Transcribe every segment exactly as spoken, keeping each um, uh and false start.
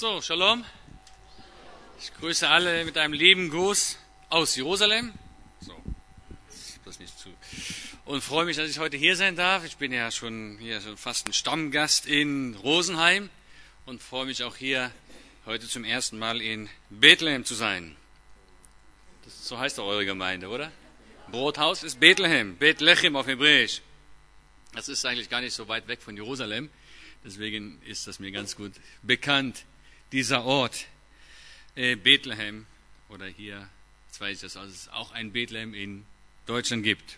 So, Shalom. Ich grüße alle mit einem lieben Gruß aus Jerusalem. So, das nicht zu. Und freue mich, dass ich heute hier sein darf. Ich bin ja schon hier schon fast ein Stammgast in Rosenheim und freue mich auch hier heute zum ersten Mal in Bethlehem zu sein. Das, so heißt doch eure Gemeinde, oder? Brothaus ist Bethlehem, Bethlehem auf Hebräisch. Das ist eigentlich gar nicht so weit weg von Jerusalem. Deswegen ist das mir ganz gut bekannt, dieser Ort, äh, Bethlehem, oder hier, jetzt weiß ich das, also es auch ein Bethlehem in Deutschland gibt.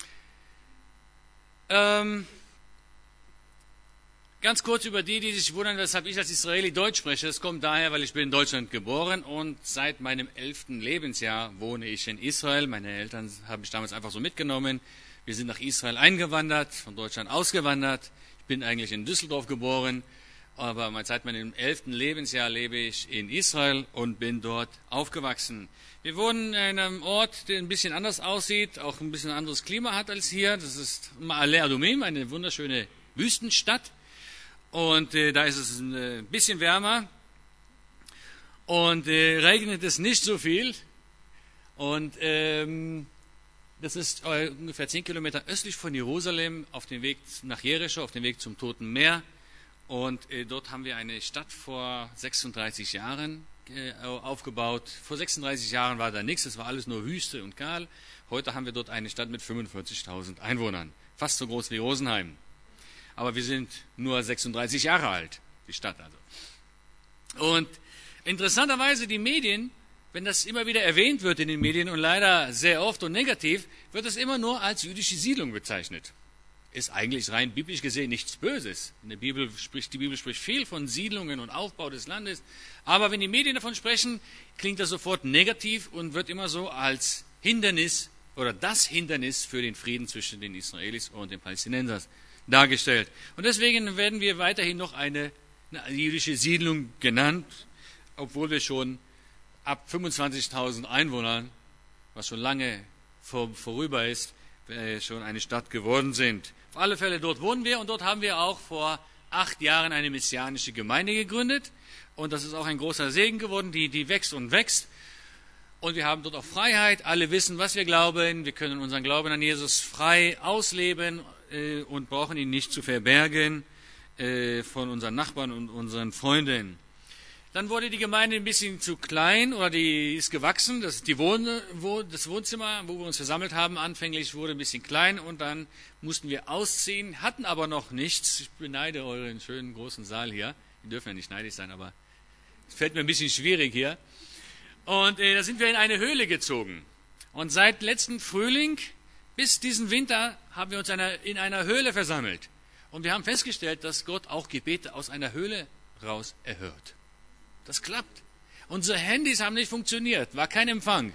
Ähm, ganz kurz über die, die sich wundern, weshalb ich als Israeli Deutsch spreche. Das kommt daher, weil ich bin in Deutschland geboren und seit meinem elften Lebensjahr wohne ich in Israel. Meine Eltern haben mich damals einfach so mitgenommen. Wir sind nach Israel eingewandert, von Deutschland ausgewandert. Ich bin eigentlich in Düsseldorf geboren, aber seit meinem elften Lebensjahr lebe ich in Israel und bin dort aufgewachsen. Wir wohnen in einem Ort, der ein bisschen anders aussieht, auch ein bisschen anderes Klima hat als hier. Das ist Ma'ale Adumim, eine wunderschöne Wüstenstadt. Und äh, da ist es ein äh, bisschen wärmer und äh, regnet es nicht so viel. Und ähm, das ist äh, ungefähr zehn Kilometer östlich von Jerusalem auf dem Weg nach Jericho, auf dem Weg zum Toten Meer. Und äh, dort haben wir eine Stadt vor sechsunddreißig Jahren äh, aufgebaut. Vor sechsunddreißig Jahren war da nichts, es war alles nur Wüste und kahl. Heute haben wir dort eine Stadt mit fünfundvierzigtausend Einwohnern, fast so groß wie Rosenheim. Aber wir sind nur sechsunddreißig Jahre alt, die Stadt also. Und interessanterweise die Medien, wenn das immer wieder erwähnt wird in den Medien und leider sehr oft und negativ, wird es immer nur als jüdische Siedlung bezeichnet. Ist eigentlich rein biblisch gesehen nichts Böses. In der Bibel spricht, die Bibel spricht viel von Siedlungen und Aufbau des Landes. Aber wenn die Medien davon sprechen, klingt das sofort negativ und wird immer so als Hindernis oder das Hindernis für den Frieden zwischen den Israelis und den Palästinensern dargestellt. Und deswegen werden wir weiterhin noch eine, eine jüdische Siedlung genannt, obwohl wir schon ab fünfundzwanzigtausend Einwohnern, was schon lange vor, vorüber ist, äh, schon eine Stadt geworden sind. Auf alle Fälle, dort wohnen wir und dort haben wir auch vor acht Jahren eine messianische Gemeinde gegründet. Und das ist auch ein großer Segen geworden, die, die wächst und wächst. Und wir haben dort auch Freiheit. Alle wissen, was wir glauben. Wir können unseren Glauben an Jesus frei ausleben äh, und brauchen ihn nicht zu verbergen äh, von unseren Nachbarn und unseren Freunden. Dann wurde die Gemeinde ein bisschen zu klein oder die ist gewachsen. Das, die Wohn, wo, das Wohnzimmer, wo wir uns versammelt haben, anfänglich wurde ein bisschen klein und dann mussten wir ausziehen, hatten aber noch nichts. Ich beneide euren schönen großen Saal hier. Die dürfen ja nicht neidisch sein, aber es fällt mir ein bisschen schwierig hier. Und äh, da sind wir in eine Höhle gezogen. Und seit letzten Frühling bis diesen Winter haben wir uns einer, in einer Höhle versammelt. Und wir haben festgestellt, dass Gott auch Gebete aus einer Höhle raus erhört. Das klappt. Unsere Handys haben nicht funktioniert, war kein Empfang.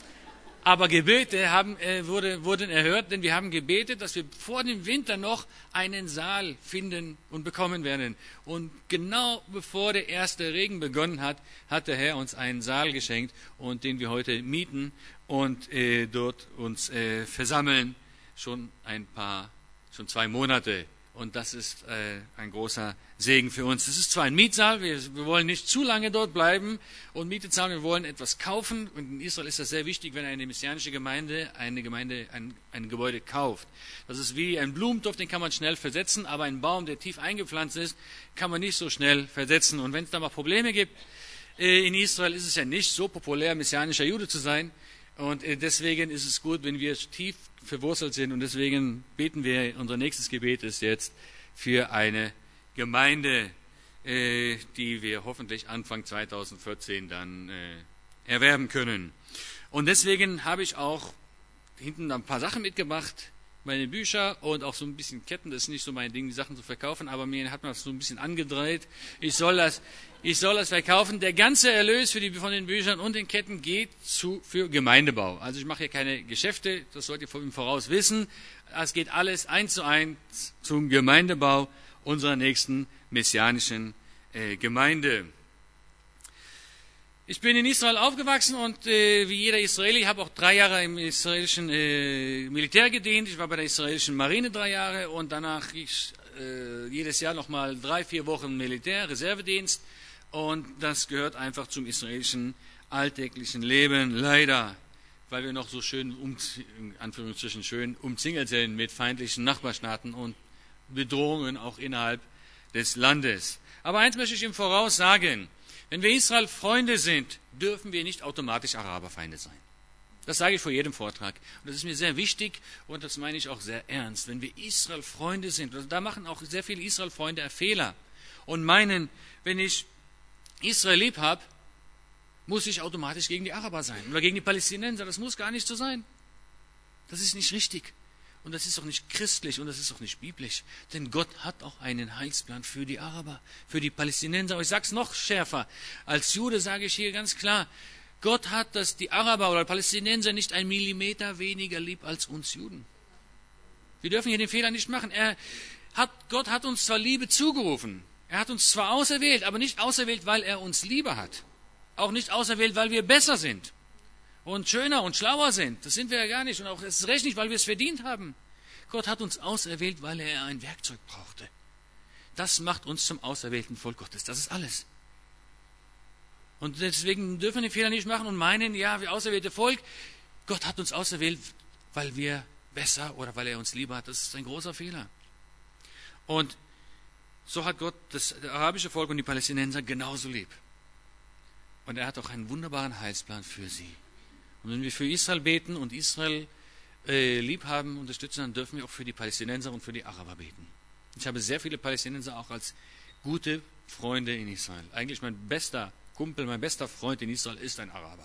Aber Gebete haben, äh, wurde, wurden erhört, denn wir haben gebetet, dass wir vor dem Winter noch einen Saal finden und bekommen werden. Und genau bevor der erste Regen begonnen hat, hat der Herr uns einen Saal geschenkt, und den wir heute mieten und äh, dort uns äh, versammeln. Schon ein paar, schon zwei Monate. Und das ist äh, ein großer Segen für uns. Es ist zwar ein Mietsaal, wir, wir wollen nicht zu lange dort bleiben und Miete zahlen, wir wollen etwas kaufen. Und in Israel ist das sehr wichtig, wenn eine messianische Gemeinde eine Gemeinde ein, ein Gebäude kauft. Das ist wie ein Blumentopf, den kann man schnell versetzen, aber ein Baum, der tief eingepflanzt ist, kann man nicht so schnell versetzen. Und wenn es da mal Probleme gibt, äh, in Israel ist es ja nicht so populär, messianischer Jude zu sein. Und äh, deswegen ist es gut, wenn wir tief verwurzelt sind, und deswegen beten wir, unser nächstes Gebet ist jetzt für eine Gemeinde, äh, die wir hoffentlich Anfang zweitausendvierzehn dann äh, erwerben können. Und deswegen habe ich auch hinten ein paar Sachen mitgebracht, meine Bücher und auch so ein bisschen Ketten. Das ist nicht so mein Ding, die Sachen zu verkaufen, aber mir hat man das so ein bisschen angedreht. Ich soll das, ich soll das verkaufen. Der ganze Erlös für die, von den Büchern und den Ketten geht zu, für Gemeindebau. Also ich mache hier keine Geschäfte, das sollt ihr im Voraus wissen. Es geht alles eins zu eins zum Gemeindebau unserer nächsten messianischen äh, Gemeinde. Ich bin in Israel aufgewachsen und äh, wie jeder Israeli, habe auch drei Jahre im israelischen äh, Militär gedient. Ich war bei der israelischen Marine drei Jahre und danach ich, äh, jedes Jahr nochmal drei, vier Wochen Militär, Reservedienst. Und das gehört einfach zum israelischen alltäglichen Leben, leider, weil wir noch so schön, um, in Anführungsstrichen schön, umzingelt sind mit feindlichen Nachbarstaaten und Bedrohungen auch innerhalb des Landes. Aber eins möchte ich im Voraus sagen: Wenn wir Israel Freunde sind, dürfen wir nicht automatisch Araberfeinde sein. Das sage ich vor jedem Vortrag. Und das ist mir sehr wichtig und das meine ich auch sehr ernst. Wenn wir Israel Freunde sind, also da machen auch sehr viele Israel Freunde Fehler und meinen, wenn ich Israel lieb habe, muss ich automatisch gegen die Araber sein oder gegen die Palästinenser. Das muss gar nicht so sein. Das ist nicht richtig. Und das ist auch nicht christlich und das ist auch nicht biblisch. Denn Gott hat auch einen Heilsplan für die Araber, für die Palästinenser. Aber ich sage es noch schärfer. Als Jude sage ich hier ganz klar, Gott hat das die Araber oder Palästinenser nicht ein Millimeter weniger lieb als uns Juden. Wir dürfen hier den Fehler nicht machen. Er hat, Gott hat uns zwar Liebe zugerufen, er hat uns zwar auserwählt, aber nicht auserwählt, weil er uns Liebe hat. Auch nicht auserwählt, weil wir besser sind und schöner und schlauer sind. Das sind wir ja gar nicht. Und auch es ist recht nicht, weil wir es verdient haben. Gott hat uns auserwählt, weil er ein Werkzeug brauchte. Das macht uns zum auserwählten Volk Gottes. Das ist alles. Und deswegen dürfen wir den Fehler nicht machen und meinen, ja, wir auserwählte Volk, Gott hat uns auserwählt, weil wir besser oder weil er uns lieber hat. Das ist ein großer Fehler. Und so hat Gott das arabische Volk und die Palästinenser genauso lieb. Und er hat auch einen wunderbaren Heilsplan für sie. Und wenn wir für Israel beten und Israel äh, lieb haben, unterstützen, dann dürfen wir auch für die Palästinenser und für die Araber beten. Ich habe sehr viele Palästinenser auch als gute Freunde in Israel. Eigentlich mein bester Kumpel, mein bester Freund in Israel ist ein Araber.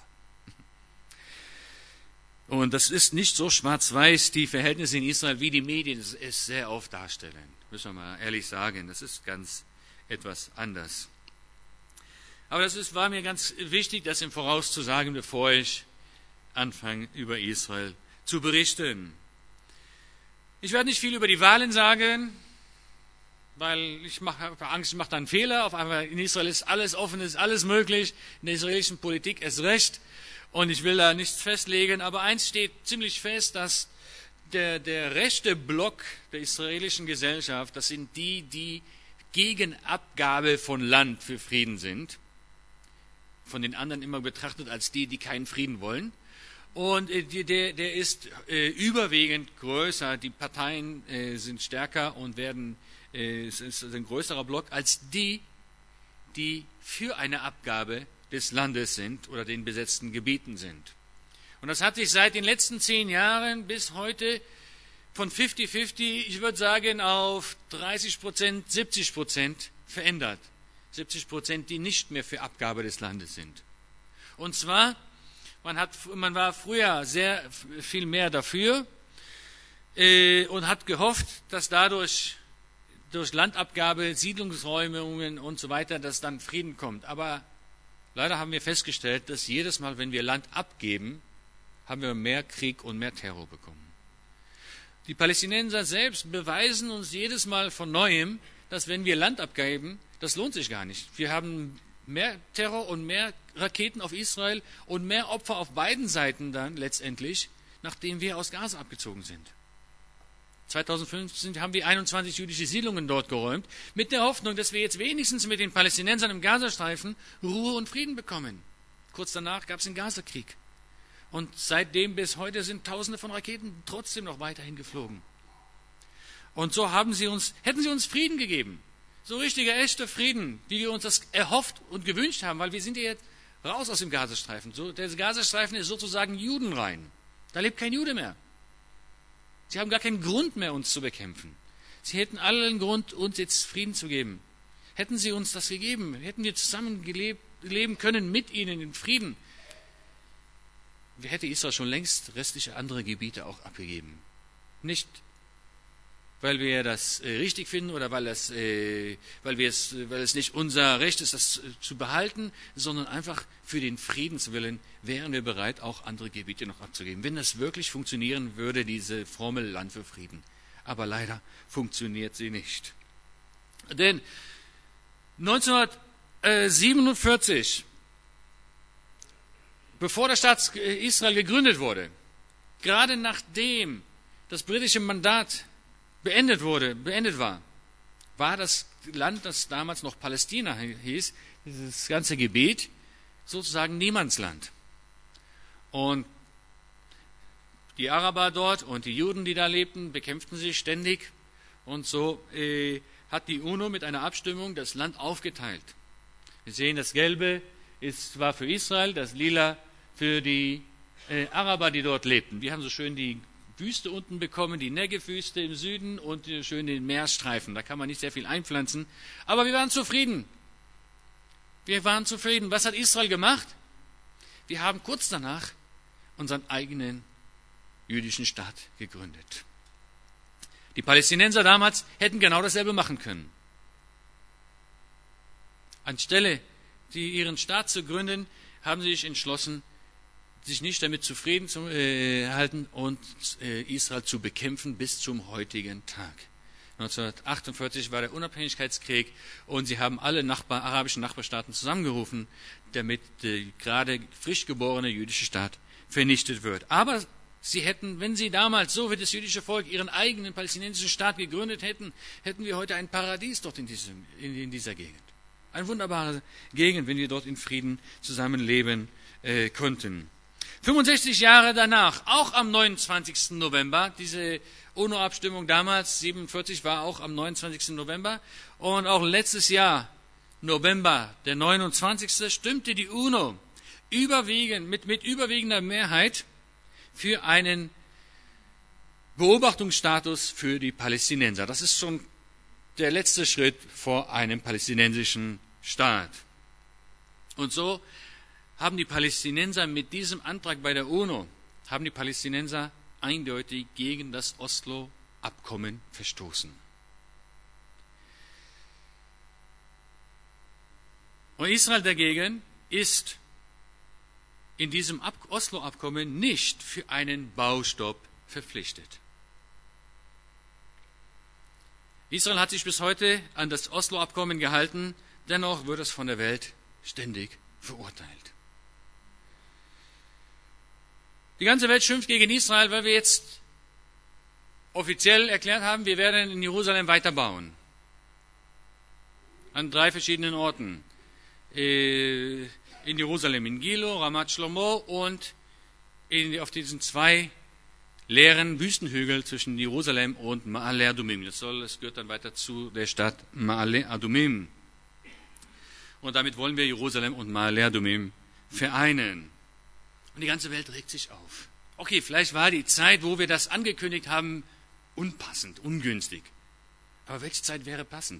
Und das ist nicht so schwarz-weiß, die Verhältnisse in Israel, wie die Medien es sehr oft darstellen. Müssen wir mal ehrlich sagen, das ist ganz etwas anders. Aber das ist, war mir ganz wichtig, das im Voraus zu sagen, bevor ich anfange, über Israel zu berichten. Ich werde nicht viel über die Wahlen sagen, weil ich habe Angst, ich mache da einen Fehler. Auf einmal in Israel ist alles offen, ist alles möglich. In der israelischen Politik ist recht. Und ich will da nichts festlegen. Aber eins steht ziemlich fest, dass der, der rechte Block der israelischen Gesellschaft, das sind die, die gegen Abgabe von Land für Frieden sind. Von den anderen immer betrachtet als die, die keinen Frieden wollen. Und der, der ist äh, überwiegend größer. Die Parteien äh, sind stärker und werden, äh, es ist ein größerer Block als die, die für eine Abgabe des Landes sind oder den besetzten Gebieten sind. Und das hat sich seit den letzten zehn Jahren bis heute von fünfzig fünfzig, ich würde sagen, auf dreißig Prozent, siebzig Prozent verändert. siebzig Prozent, die nicht mehr für Abgabe des Landes sind. Und zwar, man, hat, man war früher sehr viel mehr dafür äh, und hat gehofft, dass dadurch durch Landabgabe, Siedlungsräumungen und so weiter, dass dann Frieden kommt. Aber leider haben wir festgestellt, dass jedes Mal, wenn wir Land abgeben, haben wir mehr Krieg und mehr Terror bekommen. Die Palästinenser selbst beweisen uns jedes Mal von Neuem, dass wenn wir Land abgeben, das lohnt sich gar nicht. Wir haben mehr Terror und mehr Raketen auf Israel und mehr Opfer auf beiden Seiten dann letztendlich, nachdem wir aus Gaza abgezogen sind. zweitausendfünfzehn haben wir einundzwanzig jüdische Siedlungen dort geräumt, mit der Hoffnung, dass wir jetzt wenigstens mit den Palästinensern im Gazastreifen Ruhe und Frieden bekommen. Kurz danach gab es den Gazakrieg. Und seitdem bis heute sind Tausende von Raketen trotzdem noch weiterhin geflogen. Und so haben sie uns, hätten sie uns Frieden gegeben. So richtiger, echter Frieden, wie wir uns das erhofft und gewünscht haben, weil wir sind ja jetzt raus aus dem Gazastreifen. So, der Gazastreifen ist sozusagen judenrein. Da lebt kein Jude mehr. Sie haben gar keinen Grund mehr, uns zu bekämpfen. Sie hätten allen Grund, uns jetzt Frieden zu geben. Hätten sie uns das gegeben, hätten wir zusammen gelebt, leben können mit ihnen in Frieden, hätte Israel schon längst restliche andere Gebiete auch abgegeben. Nicht weil wir das äh, richtig finden oder weil, das, äh, weil, wir es, weil es nicht unser Recht ist, das äh, zu behalten, sondern einfach für den Friedenswillen wären wir bereit, auch andere Gebiete noch abzugeben. Wenn das wirklich funktionieren würde, diese Formel Land für Frieden. Aber leider funktioniert sie nicht. Denn neunzehnhundertsiebenundvierzig, bevor der Staat Israel gegründet wurde, gerade nachdem das britische Mandat beendet wurde, beendet war, war das Land, das damals noch Palästina hieß, dieses ganze Gebiet, sozusagen Niemandsland. Und die Araber dort und die Juden, die da lebten, bekämpften sich ständig. Und so äh, hat die UNO mit einer Abstimmung das Land aufgeteilt. Wir sehen, das Gelbe ist, war für Israel, das Lila für die äh, Araber, die dort lebten. Die haben so schön die Wüste unten bekommen, die Negev-Wüste im Süden und äh, schön den Meeresstreifen. Da kann man nicht sehr viel einpflanzen. Aber wir waren zufrieden. Wir waren zufrieden. Was hat Israel gemacht? Wir haben kurz danach unseren eigenen jüdischen Staat gegründet. Die Palästinenser damals hätten genau dasselbe machen können. Anstelle, die ihren Staat zu gründen, haben sie sich entschlossen, sich nicht damit zufrieden zu äh, halten und äh, Israel zu bekämpfen bis zum heutigen Tag. neunzehnhundertachtundvierzig war der Unabhängigkeitskrieg und sie haben alle Nachbar, arabischen Nachbarstaaten zusammengerufen, damit der gerade frisch geborene jüdische Staat vernichtet wird. Aber sie hätten, wenn sie damals, so wie das jüdische Volk, ihren eigenen palästinensischen Staat gegründet hätten, hätten wir heute ein Paradies dort in, diesem, in, in dieser Gegend. Eine wunderbare Gegend, wenn wir dort in Frieden zusammenleben äh, konnten. fünfundsechzig Jahre danach, auch am neunundzwanzigsten November, diese UNO-Abstimmung damals, siebenundvierzig, war auch am neunundzwanzigsten November. Und auch letztes Jahr, November, der neunundzwanzigste, stimmte die UNO überwiegend, mit, mit überwiegender Mehrheit für einen Beobachtungsstatus für die Palästinenser. Das ist schon der letzte Schritt vor einem palästinensischen Staat. Und so haben die Palästinenser mit diesem Antrag bei der UNO, haben die Palästinenser eindeutig gegen das Oslo-Abkommen verstoßen. Und Israel dagegen ist in diesem Oslo-Abkommen nicht für einen Baustopp verpflichtet. Israel hat sich bis heute an das Oslo-Abkommen gehalten, dennoch wird es von der Welt ständig verurteilt. Die ganze Welt schimpft gegen Israel, weil wir jetzt offiziell erklärt haben, wir werden in Jerusalem weiterbauen. An drei verschiedenen Orten. In Jerusalem, in Gilo, Ramat Shlomo und in, auf diesen zwei leeren Wüstenhügel zwischen Jerusalem und Ma'ale Adumim. Das, soll, das gehört dann weiter zu der Stadt Ma'ale Adumim. Und damit wollen wir Jerusalem und Ma'ale Adumim vereinen. Und die ganze Welt regt sich auf. Okay, vielleicht war die Zeit, wo wir das angekündigt haben, unpassend, ungünstig. Aber welche Zeit wäre passend?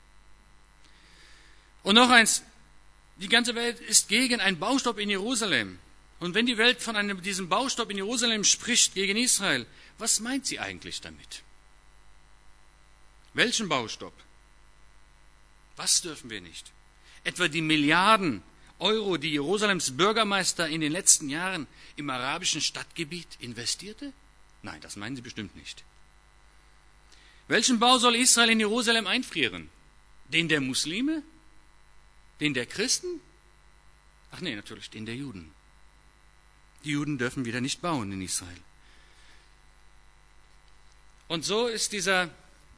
Und noch eins, die ganze Welt ist gegen einen Baustopp in Jerusalem. Und wenn die Welt von einem, diesem Baustopp in Jerusalem spricht gegen Israel, was meint sie eigentlich damit? Welchen Baustopp? Was dürfen wir nicht? Etwa die Milliarden Euro, die Jerusalems Bürgermeister in den letzten Jahren im arabischen Stadtgebiet investierte? Nein, das meinen sie bestimmt nicht. Welchen Bau soll Israel in Jerusalem einfrieren? Den der Muslime? Den der Christen? Ach nee, natürlich den der Juden. Die Juden dürfen wieder nicht bauen in Israel. Und so ist dieser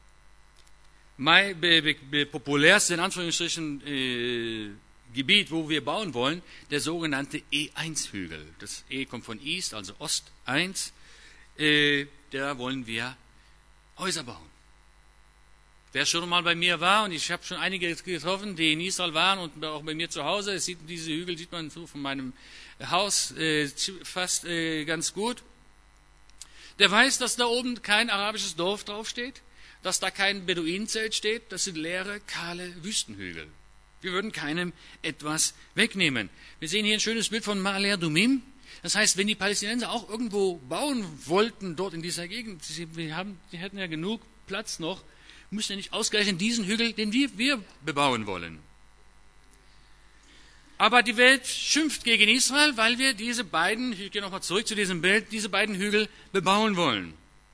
populärste, in Anführungsstrichen, äh, Gebiet, wo wir bauen wollen, der sogenannte E eins Hügel. Das E kommt von East, also Ost eins. Äh, da wollen wir Häuser bauen. Wer schon mal bei mir war, und ich habe schon einige getroffen, die in Israel waren und auch bei mir zu Hause, es sieht, diese Hügel sieht man so von meinem Haus äh, fast äh, ganz gut, der weiß, dass da oben kein arabisches Dorf draufsteht, dass da kein Beduinenzelt steht, das sind leere, kahle Wüstenhügel. Wir würden keinem etwas wegnehmen. Wir sehen hier ein schönes Bild von Ma'ale Adumim. Das heißt, wenn die Palästinenser auch irgendwo bauen wollten, dort in dieser Gegend, sie, wir haben, die hätten ja genug Platz noch, müssen ja nicht ausgerechnet diesen Hügel, den wir, wir bebauen wollen. Aber die Welt schimpft gegen Israel, weil wir diese beiden, ich gehe nochmal zurück zu diesem Bild, diese beiden Hügel bebauen wollen.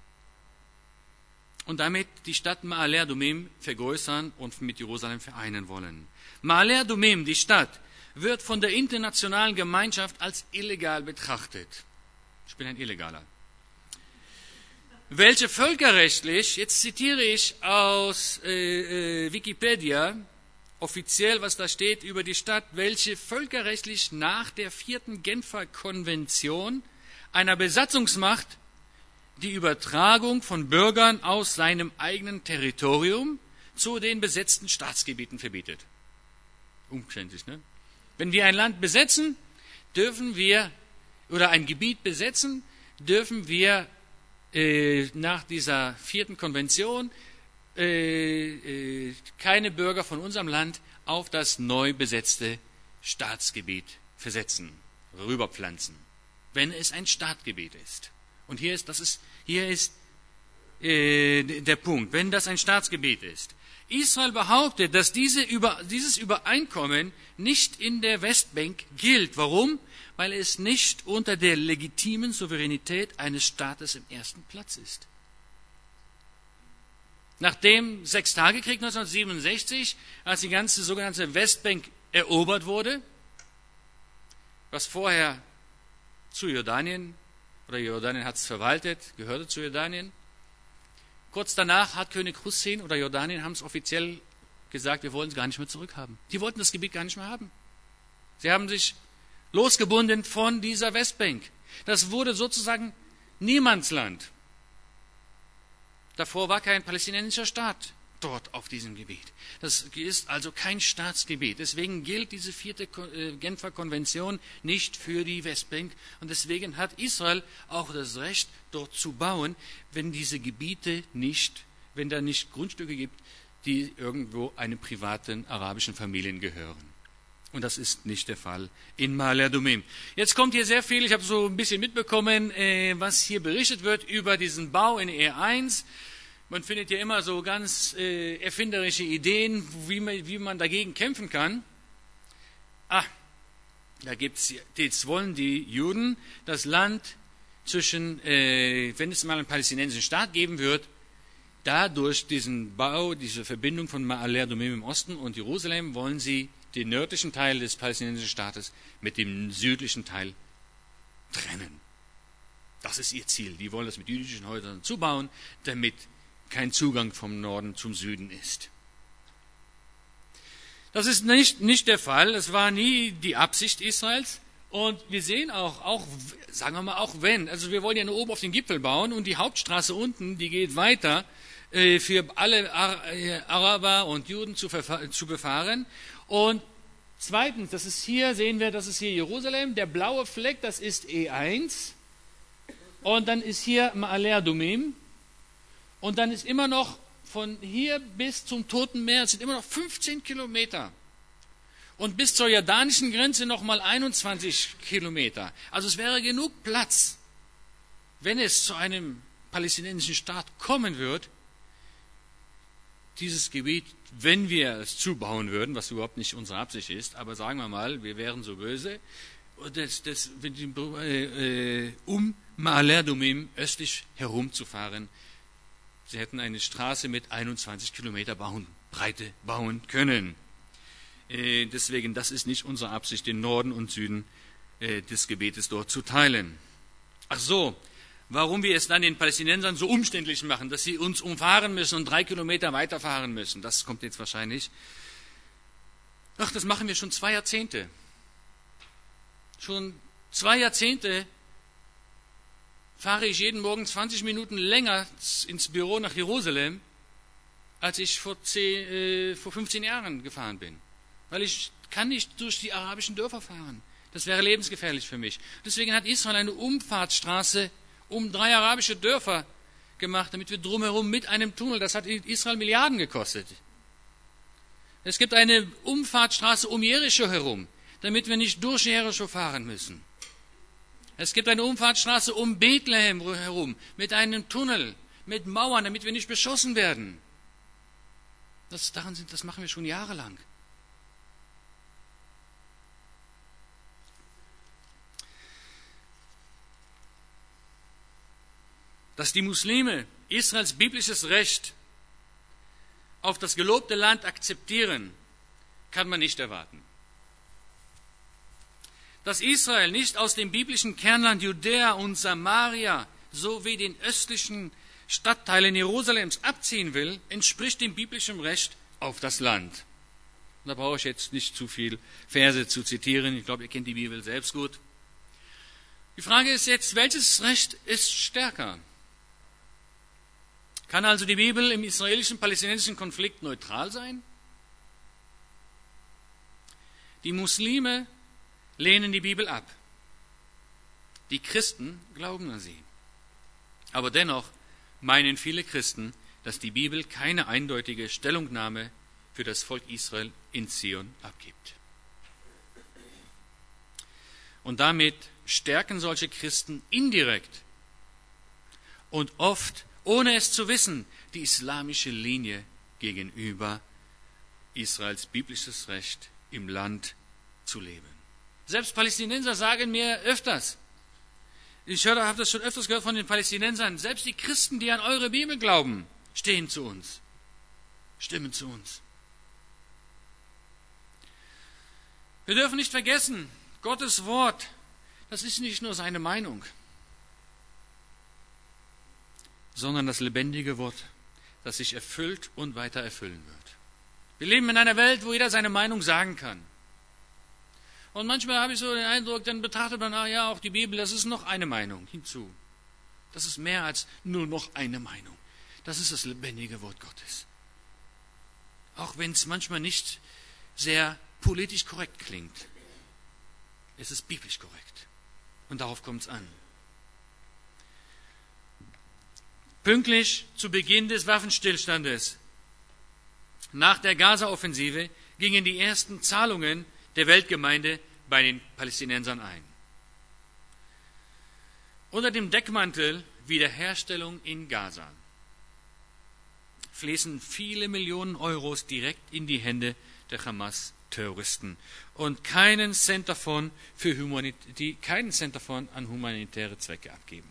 Und damit die Stadt Ma'ale Adumim vergrößern und mit Jerusalem vereinen wollen. Ma'ale Adumim, die Stadt, wird von der internationalen Gemeinschaft als illegal betrachtet. Ich bin ein Illegaler. welche völkerrechtlich, jetzt zitiere ich aus äh, äh, Wikipedia, offiziell, was da steht über die Stadt, welche völkerrechtlich nach der vierten Genfer Konvention einer Besatzungsmacht die Übertragung von Bürgern aus seinem eigenen Territorium zu den besetzten Staatsgebieten verbietet. Umständlich, ne? Wenn wir ein Land besetzen, dürfen wir, oder ein Gebiet besetzen, dürfen wir äh, nach dieser vierten Konvention äh, äh, keine Bürger von unserem Land auf das neu besetzte Staatsgebiet versetzen, rüberpflanzen, wenn es ein Staatsgebiet ist. Und hier ist, das ist, hier ist äh, der Punkt, wenn das ein Staatsgebiet ist. Israel behauptet, dass diese Über, dieses Übereinkommen nicht in der Westbank gilt. Warum? Weil es nicht unter der legitimen Souveränität eines Staates im ersten Platz ist. Nach dem Sechstagekrieg neunzehnhundertsiebenundsechzig, als die ganze sogenannte Westbank erobert wurde, was vorher zu Jordanien, oder Jordanien hat es verwaltet, gehörte zu Jordanien. Kurz danach hat König Hussein oder Jordanien haben es offiziell gesagt, wir wollen es gar nicht mehr zurückhaben. Die wollten das Gebiet gar nicht mehr haben. Sie haben sich losgebunden von dieser Westbank. Das wurde sozusagen Niemandsland. Davor war kein palästinensischer Staat dort auf diesem Gebiet. Das ist also kein Staatsgebiet. Deswegen gilt diese vierte Genfer Konvention nicht für die Westbank. Und deswegen hat Israel auch das Recht, dort zu bauen, wenn diese Gebiete nicht, wenn da nicht Grundstücke gibt, die irgendwo einem privaten arabischen Familien gehören. Und das ist nicht der Fall in Ma'ale Adumim. Jetzt kommt hier sehr viel, ich habe so ein bisschen mitbekommen, äh, was hier berichtet wird über diesen Bau in E eins. Man findet ja immer so ganz äh, erfinderische Ideen, wie man, wie man dagegen kämpfen kann. Ah, da gibt's, jetzt wollen die Juden das Land zwischen, äh, wenn es mal einen palästinensischen Staat geben wird, dadurch diesen Bau, diese Verbindung von Ma'ale Adumim im Osten und Jerusalem, wollen sie den nördlichen Teil des palästinensischen Staates mit dem südlichen Teil trennen. Das ist ihr Ziel. Die wollen das mit jüdischen Häusern zubauen, damit kein Zugang vom Norden zum Süden ist. Das ist nicht, nicht der Fall. Es war nie die Absicht Israels. Und wir sehen auch, auch, sagen wir mal, auch wenn, also wir wollen ja nur oben auf den Gipfel bauen und die Hauptstraße unten, die geht weiter äh, für alle Ar- äh, Araber und Juden zu, verfa- zu befahren. Und zweitens, das ist hier, sehen wir, das ist hier Jerusalem, der blaue Fleck, das ist E eins. Und dann ist hier Ma'ale Adumim. Und dann ist immer noch von hier bis zum Toten Meer, es sind immer noch fünfzehn Kilometer. Und bis zur jordanischen Grenze nochmal einundzwanzig Kilometer. Also es wäre genug Platz, wenn es zu einem palästinensischen Staat kommen wird, dieses Gebiet, wenn wir es zubauen würden, was überhaupt nicht unsere Absicht ist, aber sagen wir mal, wir wären so böse, das, das, äh, um Ma'ale Adumim östlich herumzufahren. Sie hätten eine Straße mit einundzwanzig Kilometer bauen, Breite bauen können. Äh, deswegen, das ist nicht unsere Absicht, den Norden und Süden äh, des Gebietes dort zu teilen. Ach so, warum wir es dann den Palästinensern so umständlich machen, dass sie uns umfahren müssen und drei Kilometer weiterfahren müssen, das kommt jetzt wahrscheinlich. Ach, das machen wir schon zwei Jahrzehnte. Schon zwei Jahrzehnte fahre ich jeden Morgen zwanzig Minuten länger ins Büro nach Jerusalem, als ich vor, zehn, äh, vor fünfzehn Jahren gefahren bin. Weil ich kann nicht durch die arabischen Dörfer fahren. Das wäre lebensgefährlich für mich. Deswegen hat Israel eine Umfahrtsstraße um drei arabische Dörfer gemacht, damit wir drumherum mit einem Tunnel, das hat Israel Milliarden gekostet. Es gibt eine Umfahrtsstraße um Jericho herum, damit wir nicht durch Jericho fahren müssen. Es gibt eine Umfahrtsstraße um Bethlehem herum, mit einem Tunnel, mit Mauern, damit wir nicht beschossen werden. Das, daran sind, das machen wir schon jahrelang. Dass die Muslime Israels biblisches Recht auf das gelobte Land akzeptieren, kann man nicht erwarten. Dass Israel nicht aus dem biblischen Kernland Judäa und Samaria sowie den östlichen Stadtteile Jerusalems abziehen will, entspricht dem biblischen Recht auf das Land. Da brauche ich jetzt nicht zu viel Verse zu zitieren. Ich glaube, ihr kennt die Bibel selbst gut. Die Frage ist jetzt, welches Recht ist stärker? Kann also die Bibel im israelischen-palästinensischen Konflikt neutral sein? Die Muslime lehnen die Bibel ab. Die Christen glauben an sie. Aber dennoch meinen viele Christen, dass die Bibel keine eindeutige Stellungnahme für das Volk Israel in Zion abgibt. Und damit stärken solche Christen indirekt und oft, ohne es zu wissen, die islamische Linie gegenüber Israels biblisches Recht im Land zu leben. Selbst Palästinenser sagen mir öfters, ich habe das schon öfters gehört von den Palästinensern, selbst die Christen, die an eure Bibel glauben, stehen zu uns, stimmen zu uns. Wir dürfen nicht vergessen, Gottes Wort, das ist nicht nur seine Meinung, sondern das lebendige Wort, das sich erfüllt und weiter erfüllen wird. Wir leben in einer Welt, wo jeder seine Meinung sagen kann. Und manchmal habe ich so den Eindruck, dann betrachtet man, ah ja, auch die Bibel, das ist noch eine Meinung hinzu. Das ist mehr als nur noch eine Meinung. Das ist das lebendige Wort Gottes. Auch wenn es manchmal nicht sehr politisch korrekt klingt. Es ist biblisch korrekt. Und darauf kommt es an. Pünktlich zu Beginn des Waffenstillstandes, nach der Gaza-Offensive, gingen die ersten Zahlungen der Weltgemeinde bei den Palästinensern ein. Unter dem Deckmantel Wiederherstellung in Gaza fließen viele Millionen Euros direkt in die Hände der Hamas-Terroristen und keinen Cent davon, für Humanit- die keinen Cent davon an humanitäre Zwecke abgeben.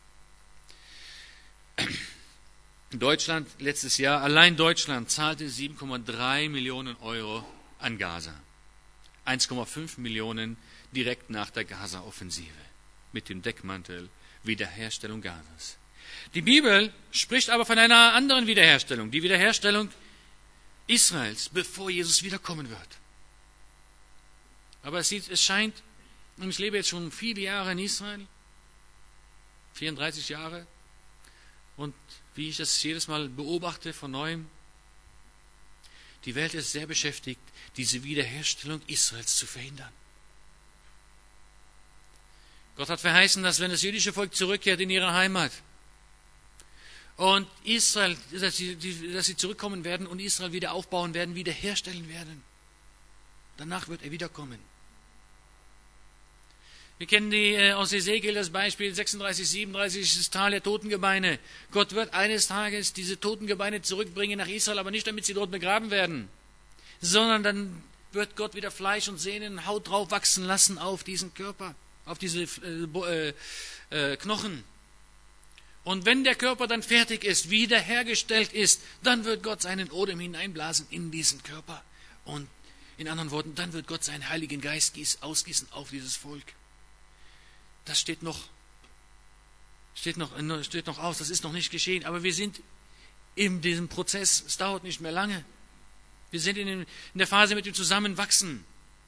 Deutschland letztes Jahr, allein Deutschland zahlte sieben Komma drei Millionen Euro an Gaza. eins Komma fünf Millionen direkt nach der Gaza-Offensive mit dem Deckmantel Wiederherstellung Gazas. Die Bibel spricht aber von einer anderen Wiederherstellung, die Wiederherstellung Israels, bevor Jesus wiederkommen wird. Aber es, sieht, es scheint, und ich lebe jetzt schon viele Jahre in Israel, vierunddreißig Jahre, und wie ich das jedes Mal beobachte von Neuem, die Welt ist sehr beschäftigt, diese Wiederherstellung Israels zu verhindern. Gott hat verheißen, dass wenn das jüdische Volk zurückkehrt in ihre Heimat und Israel, dass sie, dass sie zurückkommen werden und Israel wieder aufbauen werden, wiederherstellen werden. Danach wird er wiederkommen. Wir kennen die, äh, aus Ezekiel das Beispiel sechsunddreißig, siebenunddreißig, das Tal der Totengebeine. Gott wird eines Tages diese Totengebeine zurückbringen nach Israel, aber nicht damit sie dort begraben werden, sondern dann wird Gott wieder Fleisch und Sehnen und Haut drauf wachsen lassen auf diesen Körper, auf diese äh, äh, Knochen. Und wenn der Körper dann fertig ist, wiederhergestellt ist, dann wird Gott seinen Odem hineinblasen in diesen Körper. Und in anderen Worten, dann wird Gott seinen Heiligen Geist ausgießen auf dieses Volk. Das steht noch, steht noch, steht noch aus, das ist noch nicht geschehen. Aber wir sind in diesem Prozess, es dauert nicht mehr lange. Wir sind in, den, in der Phase mit dem Zusammenwachsen.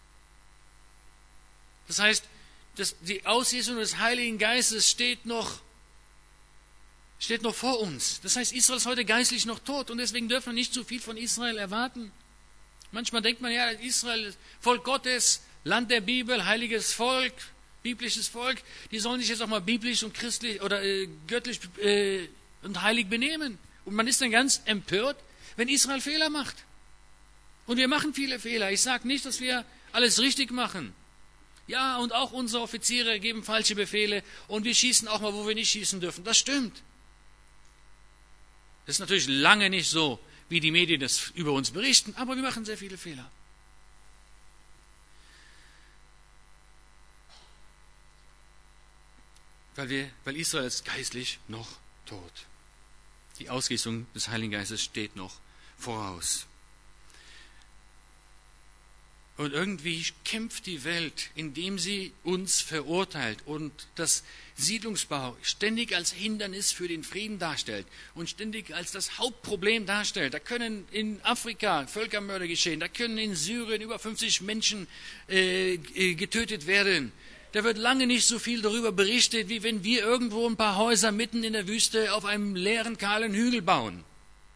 Das heißt, das, die Ausgießung des Heiligen Geistes steht noch, steht noch vor uns. Das heißt, Israel ist heute geistlich noch tot und deswegen dürfen wir nicht zu viel von Israel erwarten. Manchmal denkt man ja, Israel, Volk Gottes, Land der Bibel, heiliges Volk, biblisches Volk, die sollen sich jetzt auch mal biblisch und christlich oder äh, göttlich äh, und heilig benehmen. Und man ist dann ganz empört, wenn Israel Fehler macht. Und wir machen viele Fehler. Ich sage nicht, dass wir alles richtig machen. Ja, und auch unsere Offiziere geben falsche Befehle und wir schießen auch mal, wo wir nicht schießen dürfen. Das stimmt. Das ist natürlich lange nicht so, wie die Medien das über uns berichten, aber wir machen sehr viele Fehler. Weil, wir, weil Israel ist geistlich noch tot. Die Ausgießung des Heiligen Geistes steht noch voraus. Und irgendwie kämpft die Welt, indem sie uns verurteilt und das Siedlungsbau ständig als Hindernis für den Frieden darstellt und ständig als das Hauptproblem darstellt. Da können in Afrika Völkermörder geschehen, da können in Syrien über fünfzig Menschen äh, getötet werden. Da wird lange nicht so viel darüber berichtet, wie wenn wir irgendwo ein paar Häuser mitten in der Wüste auf einem leeren, kahlen Hügel bauen.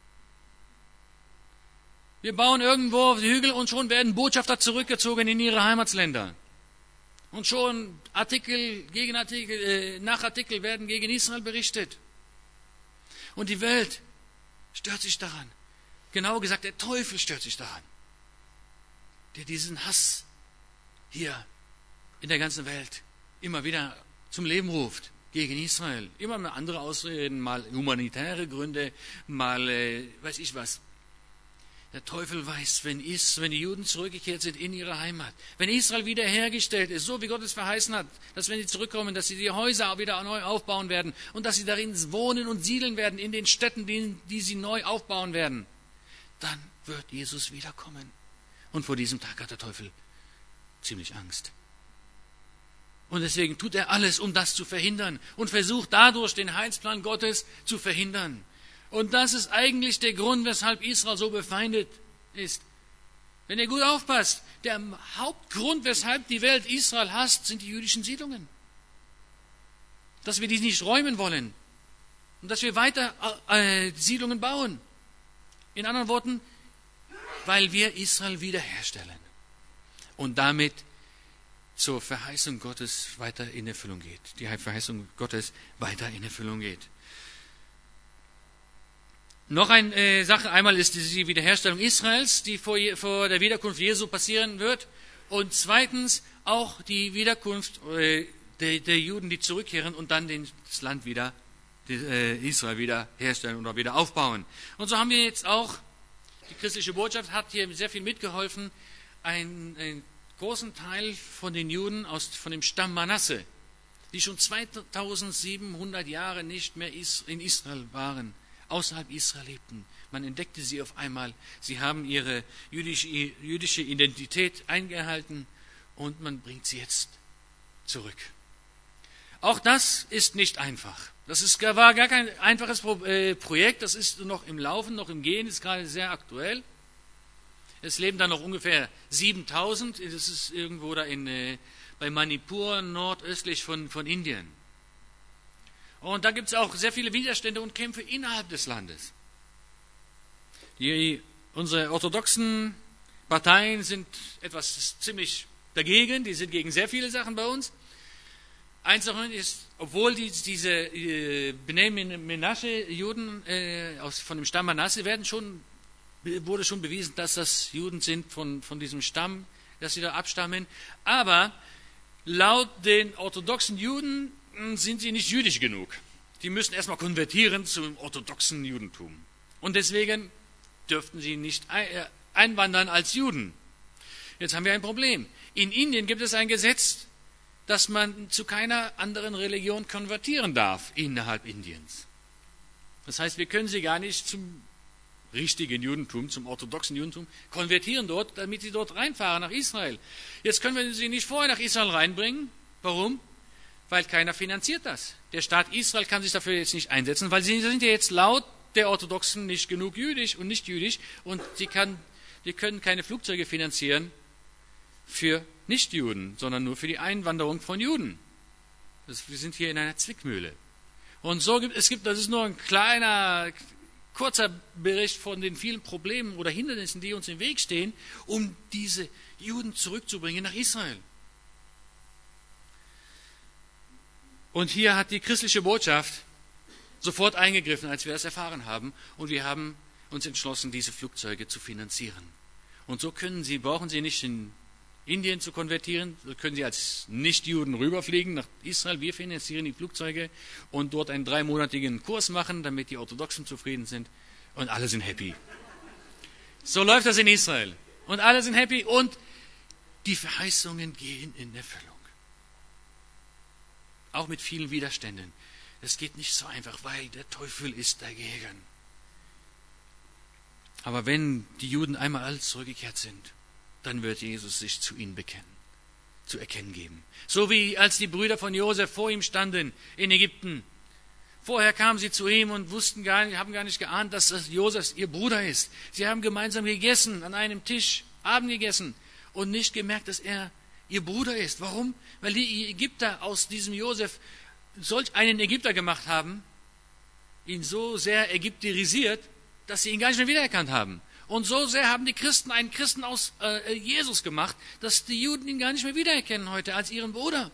Wir bauen irgendwo auf die Hügel und schon werden Botschafter zurückgezogen in ihre Heimatsländer. Und schon Artikel gegen Artikel, äh, nach Artikel werden gegen Israel berichtet. Und die Welt stört sich daran. Genau gesagt, der Teufel stört sich daran. Der diesen Hass hier in der ganzen Welt immer wieder zum Leben ruft gegen Israel. Immer eine andere Ausreden, mal humanitäre Gründe, mal äh, weiß ich was. Der Teufel weiß, wenn, Is, wenn die Juden zurückgekehrt sind in ihre Heimat, wenn Israel wiederhergestellt ist, so wie Gott es verheißen hat, dass wenn sie zurückkommen, dass sie die Häuser wieder neu aufbauen werden und dass sie darin wohnen und siedeln werden in den Städten, die, die sie neu aufbauen werden, dann wird Jesus wiederkommen. Und vor diesem Tag hat der Teufel ziemlich Angst. Und deswegen tut er alles, um das zu verhindern und versucht dadurch den Heilsplan Gottes zu verhindern. Und das ist eigentlich der Grund, weshalb Israel so befeindet ist. Wenn ihr gut aufpasst, der Hauptgrund, weshalb die Welt Israel hasst, sind die jüdischen Siedlungen. Dass wir die nicht räumen wollen und dass wir weiter äh, Siedlungen bauen. In anderen Worten, weil wir Israel wiederherstellen und damit zur Verheißung Gottes weiter in Erfüllung geht. Die Verheißung Gottes weiter in Erfüllung geht. Noch eine äh, Sache, einmal ist die Wiederherstellung Israels, die vor, vor der Wiederkunft Jesu passieren wird. Und zweitens auch die Wiederkunft äh, der, der Juden, die zurückkehren und dann den, das Land wieder, die, äh, Israel wieder herstellen oder wieder aufbauen. Und so haben wir jetzt auch, die christliche Botschaft hat hier sehr viel mitgeholfen, einen, einen großen Teil von den Juden aus, von dem Stamm Manasse, die schon zweitausendsiebenhundert Jahre nicht mehr in Israel waren, außerhalb Israel lebten. Man entdeckte sie auf einmal. Sie haben ihre jüdische, jüdische Identität eingehalten und man bringt sie jetzt zurück. Auch das ist nicht einfach. Das ist, war gar kein einfaches Projekt. Das ist noch im Laufen, noch im Gehen, ist gerade sehr aktuell. Es leben da noch ungefähr siebentausend. Das ist irgendwo da in, bei Manipur, nordöstlich von, von Indien. Und da gibt es auch sehr viele Widerstände und Kämpfe innerhalb des Landes. Die, unsere orthodoxen Parteien sind etwas ziemlich dagegen, die sind gegen sehr viele Sachen bei uns. Eins davon ist, obwohl die, diese äh, Bnei Menasche-Juden äh, aus, von dem Stamm Manasse werden schon, wurde schon bewiesen, dass das Juden sind von, von diesem Stamm, dass sie da abstammen. Aber laut den orthodoxen Juden sind sie nicht jüdisch genug. Die müssen erstmal konvertieren zum orthodoxen Judentum. Und deswegen dürften sie nicht einwandern als Juden. Jetzt haben wir ein Problem. In Indien gibt es ein Gesetz, dass man zu keiner anderen Religion konvertieren darf innerhalb Indiens. Das heißt, wir können sie gar nicht zum richtigen Judentum, zum orthodoxen Judentum konvertieren dort, damit sie dort reinfahren nach Israel. Jetzt können wir sie nicht vorher nach Israel reinbringen. Warum? Weil keiner finanziert das. Der Staat Israel kann sich dafür jetzt nicht einsetzen, weil sie sind ja jetzt laut der Orthodoxen nicht genug jüdisch und nicht jüdisch und sie, kann, die können keine Flugzeuge finanzieren für Nichtjuden, sondern nur für die Einwanderung von Juden. Das, wir sind hier in einer Zwickmühle. Und so gibt es gibt, das ist nur ein kleiner, kurzer Bericht von den vielen Problemen oder Hindernissen, die uns im Weg stehen, um diese Juden zurückzubringen nach Israel. Und hier hat die christliche Botschaft sofort eingegriffen, als wir das erfahren haben. Und wir haben uns entschlossen, diese Flugzeuge zu finanzieren. Und so können Sie, brauchen Sie nicht in Indien zu konvertieren, so können Sie als Nichtjuden rüberfliegen nach Israel. Wir finanzieren die Flugzeuge und dort einen dreimonatigen Kurs machen, damit die Orthodoxen zufrieden sind. Und alle sind happy. So läuft das in Israel. Und alle sind happy und die Verheißungen gehen in Erfüllung. Auch mit vielen Widerständen. Es geht nicht so einfach, weil der Teufel ist dagegen. Aber wenn die Juden einmal alle zurückgekehrt sind, dann wird Jesus sich zu ihnen bekennen, zu erkennen geben. So wie als die Brüder von Josef vor ihm standen in Ägypten. Vorher kamen sie zu ihm und wussten gar nicht, haben gar nicht geahnt, dass das Josef ihr Bruder ist. Sie haben gemeinsam gegessen, an einem Tisch, Abend gegessen und nicht gemerkt, dass er ihr Bruder ist. Warum? Weil die Ägypter aus diesem Josef solch einen Ägypter gemacht haben, ihn so sehr ägypterisiert, dass sie ihn gar nicht mehr wiedererkannt haben. Und so sehr haben die Christen einen Christen aus äh, Jesus gemacht, dass die Juden ihn gar nicht mehr wiedererkennen heute als ihren Bruder.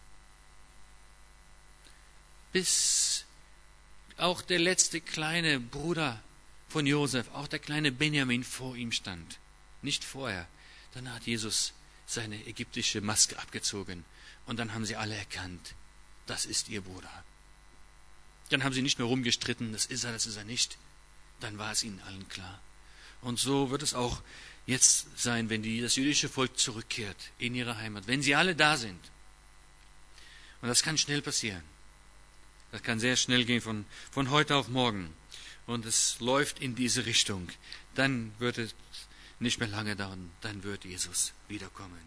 Bis auch der letzte kleine Bruder von Josef, auch der kleine Benjamin vor ihm stand. Nicht vorher. Dann hat Jesus seine ägyptische Maske abgezogen. Und dann haben sie alle erkannt, das ist ihr Bruder. Dann haben sie nicht mehr rumgestritten, das ist er, das ist er nicht. Dann war es ihnen allen klar. Und so wird es auch jetzt sein, wenn die, das jüdische Volk zurückkehrt in ihre Heimat, wenn sie alle da sind. Und das kann schnell passieren. Das kann sehr schnell gehen, von, von heute auf morgen. Und es läuft in diese Richtung. Dann wird es nicht mehr lange dauern, dann wird Jesus wiederkommen.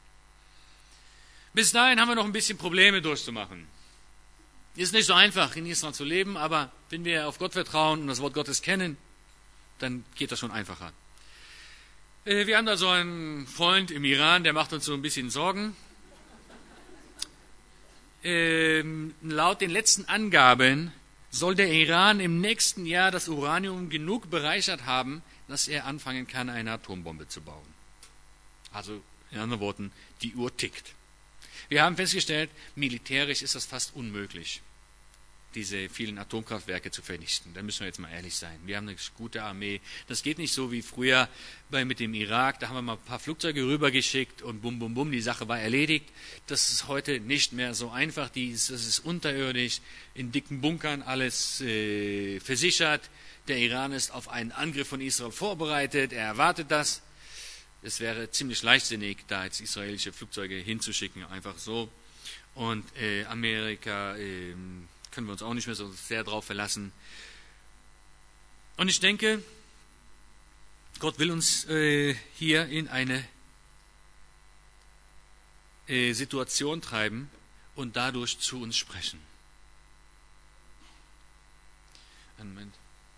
Bis dahin haben wir noch ein bisschen Probleme durchzumachen. Ist nicht so einfach, in Israel zu leben, aber wenn wir auf Gott vertrauen und das Wort Gottes kennen, dann geht das schon einfacher. Wir haben da so einen Freund im Iran, der macht uns so ein bisschen Sorgen. Ähm, laut den letzten Angaben soll der Iran im nächsten Jahr das Uranium genug bereichert haben, dass er anfangen kann, eine Atombombe zu bauen. Also in anderen Worten, die Uhr tickt. Wir haben festgestellt, militärisch ist das fast unmöglich, diese vielen Atomkraftwerke zu vernichten. Da müssen wir jetzt mal ehrlich sein. Wir haben eine gute Armee. Das geht nicht so wie früher bei, mit dem Irak. Da haben wir mal ein paar Flugzeuge rübergeschickt und bum, bum, bum, die Sache war erledigt. Das ist heute nicht mehr so einfach. Das ist unterirdisch, in dicken Bunkern alles äh, versichert. Der Iran ist auf einen Angriff von Israel vorbereitet. Er erwartet das. Es wäre ziemlich leichtsinnig, da jetzt israelische Flugzeuge hinzuschicken, einfach so. Und äh, Amerika äh, können wir uns auch nicht mehr so sehr drauf verlassen. Und ich denke, Gott will uns äh, hier in eine äh, Situation treiben und dadurch zu uns sprechen. Einen Moment.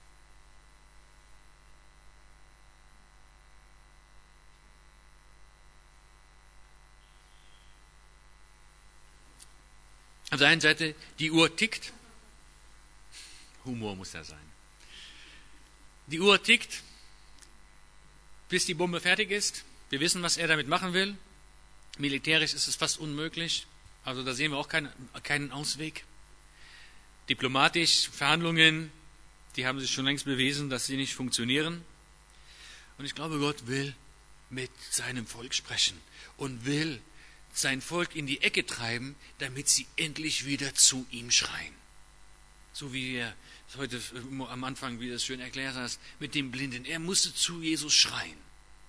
Auf der einen Seite, die Uhr tickt. Humor muss ja sein. Die Uhr tickt, bis die Bombe fertig ist. Wir wissen, was er damit machen will. Militärisch ist es fast unmöglich. Also da sehen wir auch keinen, keinen Ausweg. Diplomatisch, Verhandlungen, die haben sich schon längst bewiesen, dass sie nicht funktionieren. Und ich glaube, Gott will mit seinem Volk sprechen und will sein Volk in die Ecke treiben, damit sie endlich wieder zu ihm schreien. So wie er heute am Anfang, wie das schön erklärt hast, mit dem Blinden. Er musste zu Jesus schreien.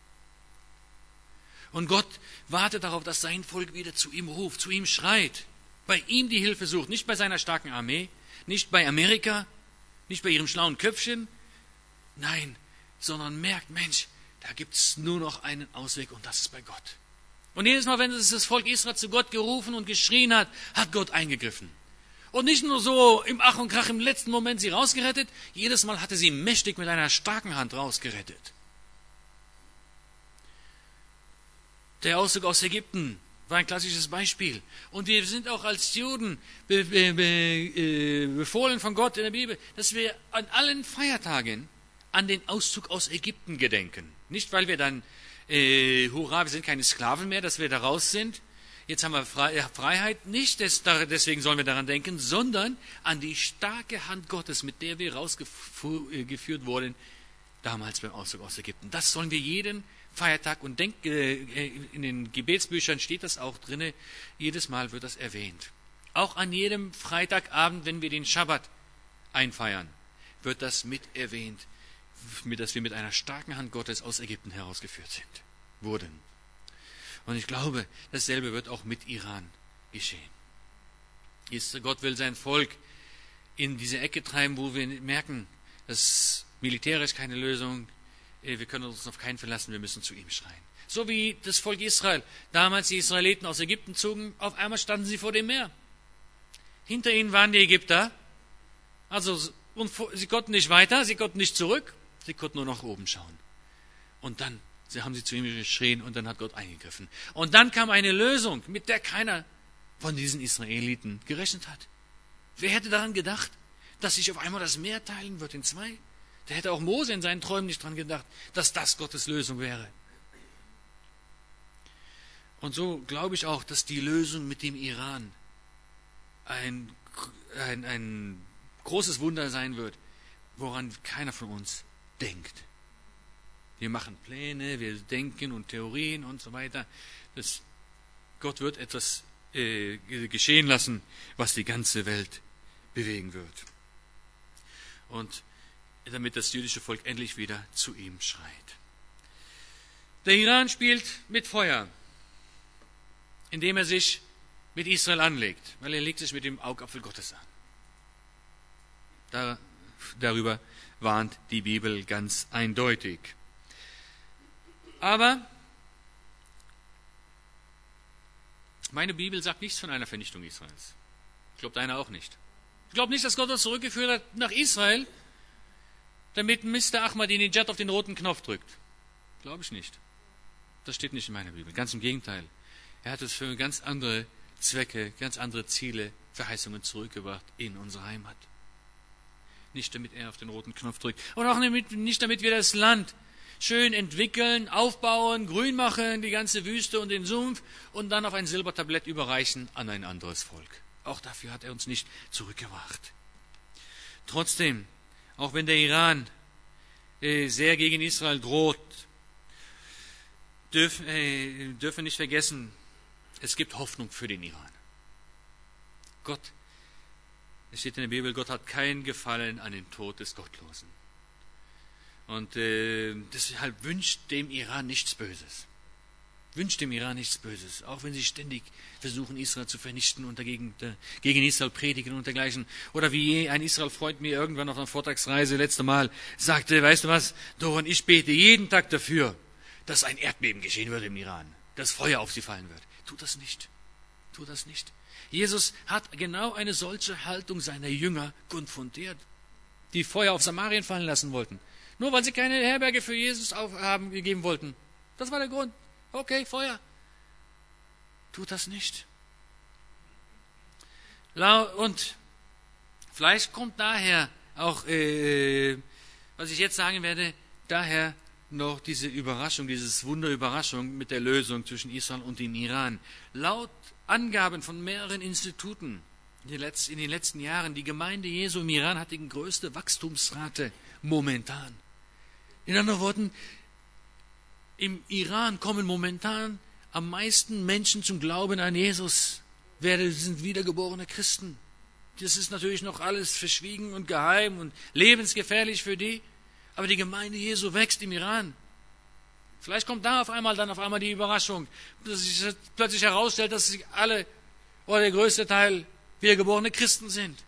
Und Gott wartet darauf, dass sein Volk wieder zu ihm ruft, zu ihm schreit, bei ihm die Hilfe sucht, nicht bei seiner starken Armee, nicht bei Amerika, nicht bei ihrem schlauen Köpfchen, nein, sondern merkt, Mensch, da gibt es nur noch einen Ausweg und das ist bei Gott. Und jedes Mal, wenn das Volk Israel zu Gott gerufen und geschrien hat, hat Gott eingegriffen. Und nicht nur so im Ach und Krach im letzten Moment sie rausgerettet, jedes Mal hatte sie mächtig mit einer starken Hand rausgerettet. Der Auszug aus Ägypten war ein klassisches Beispiel. Und wir sind auch als Juden be, be, be, befohlen von Gott in der Bibel, dass wir an allen Feiertagen an den Auszug aus Ägypten gedenken. Nicht, weil wir dann Äh, hurra, wir sind keine Sklaven mehr, dass wir da raus sind. Jetzt haben wir Freiheit. Nicht deswegen sollen wir daran denken, sondern an die starke Hand Gottes, mit der wir rausgeführt wurden, damals beim Auszug aus Ägypten. Das sollen wir jeden Feiertag und denk, äh, in den Gebetsbüchern steht das auch drin. Jedes Mal wird das erwähnt. Auch an jedem Freitagabend, wenn wir den Schabbat einfeiern, wird das mit erwähnt, dass wir mit einer starken Hand Gottes aus Ägypten herausgeführt sind, wurden. Und ich glaube, dasselbe wird auch mit Iran geschehen. Gott will sein Volk in diese Ecke treiben, wo wir merken, dass militärisch keine Lösung, wir können uns auf keinen verlassen, wir müssen zu ihm schreien. So wie das Volk Israel. Damals die Israeliten aus Ägypten zogen, auf einmal standen sie vor dem Meer. Hinter ihnen waren die Ägypter. Also, und sie konnten nicht weiter, sie konnten nicht zurück, sie konnten nur nach oben schauen. Und dann sie haben sie zu ihm geschrien und dann hat Gott eingegriffen. Und dann kam eine Lösung, mit der keiner von diesen Israeliten gerechnet hat. Wer hätte daran gedacht, dass sich auf einmal das Meer teilen wird in zwei? Da hätte auch Mose in seinen Träumen nicht dran gedacht, dass das Gottes Lösung wäre. Und so glaube ich auch, dass die Lösung mit dem Iran ein, ein, ein großes Wunder sein wird, woran keiner von uns denkt. Wir machen Pläne, wir denken und Theorien und so weiter. Das, Gott wird etwas äh, geschehen lassen, was die ganze Welt bewegen wird. Und damit das jüdische Volk endlich wieder zu ihm schreit. Der Iran spielt mit Feuer, indem er sich mit Israel anlegt, weil er legt sich mit dem Augapfel Gottes an. Da, darüber warnt die Bibel ganz eindeutig. Aber meine Bibel sagt nichts von einer Vernichtung Israels. Ich glaube, deine auch nicht. Ich glaube nicht, dass Gott uns zurückgeführt hat nach Israel, damit Mister Ahmadinejad auf den roten Knopf drückt. Glaube ich nicht. Das steht nicht in meiner Bibel. Ganz im Gegenteil. Er hat es für ganz andere Zwecke, ganz andere Ziele, Verheißungen zurückgebracht in unsere Heimat. Nicht damit er auf den roten Knopf drückt. Und auch nicht damit wir das Land schön entwickeln, aufbauen, grün machen, die ganze Wüste und den Sumpf und dann auf ein Silbertablett überreichen an ein anderes Volk. Auch dafür hat er uns nicht zurückgebracht. Trotzdem, auch wenn der Iran äh, sehr gegen Israel droht, dürfen äh, dürfen nicht vergessen, es gibt Hoffnung für den Iran. Gott, es steht in der Bibel, Gott hat kein Gefallen an dem Tod des Gottlosen. Und äh, deshalb wünscht dem Iran nichts Böses. Wünscht dem Iran nichts Böses, auch wenn sie ständig versuchen, Israel zu vernichten und dagegen, äh, gegen Israel predigen und dergleichen. Oder wie ein Israel-Freund mir irgendwann auf einer Vortragsreise letzte Mal sagte, weißt du was, Doron, ich bete jeden Tag dafür, dass ein Erdbeben geschehen wird im Iran, dass Feuer auf sie fallen wird. Tut das nicht. Tut das nicht. Jesus hat genau eine solche Haltung seiner Jünger konfrontiert, die Feuer auf Samarien fallen lassen wollten. Nur weil sie keine Herberge für Jesus aufhaben gegeben wollten. Das war der Grund. Okay, Feuer. Tut das nicht. Und vielleicht kommt daher auch, äh, was ich jetzt sagen werde, daher noch diese Überraschung, dieses Wunderüberraschung mit der Lösung zwischen Israel und dem Iran. Laut Angaben von mehreren Instituten in den letzten, in den letzten Jahren, die Gemeinde Jesu im Iran hat die größte Wachstumsrate momentan. In anderen Worten, im Iran kommen momentan am meisten Menschen zum Glauben an Jesus. Wer sind wiedergeborene Christen? Das ist natürlich noch alles verschwiegen und geheim und lebensgefährlich für die. Aber die Gemeinde Jesu wächst im Iran. Vielleicht kommt da auf einmal dann auf einmal die Überraschung, dass sich plötzlich herausstellt, dass sich alle oder der größte Teil wiedergeborene Christen sind.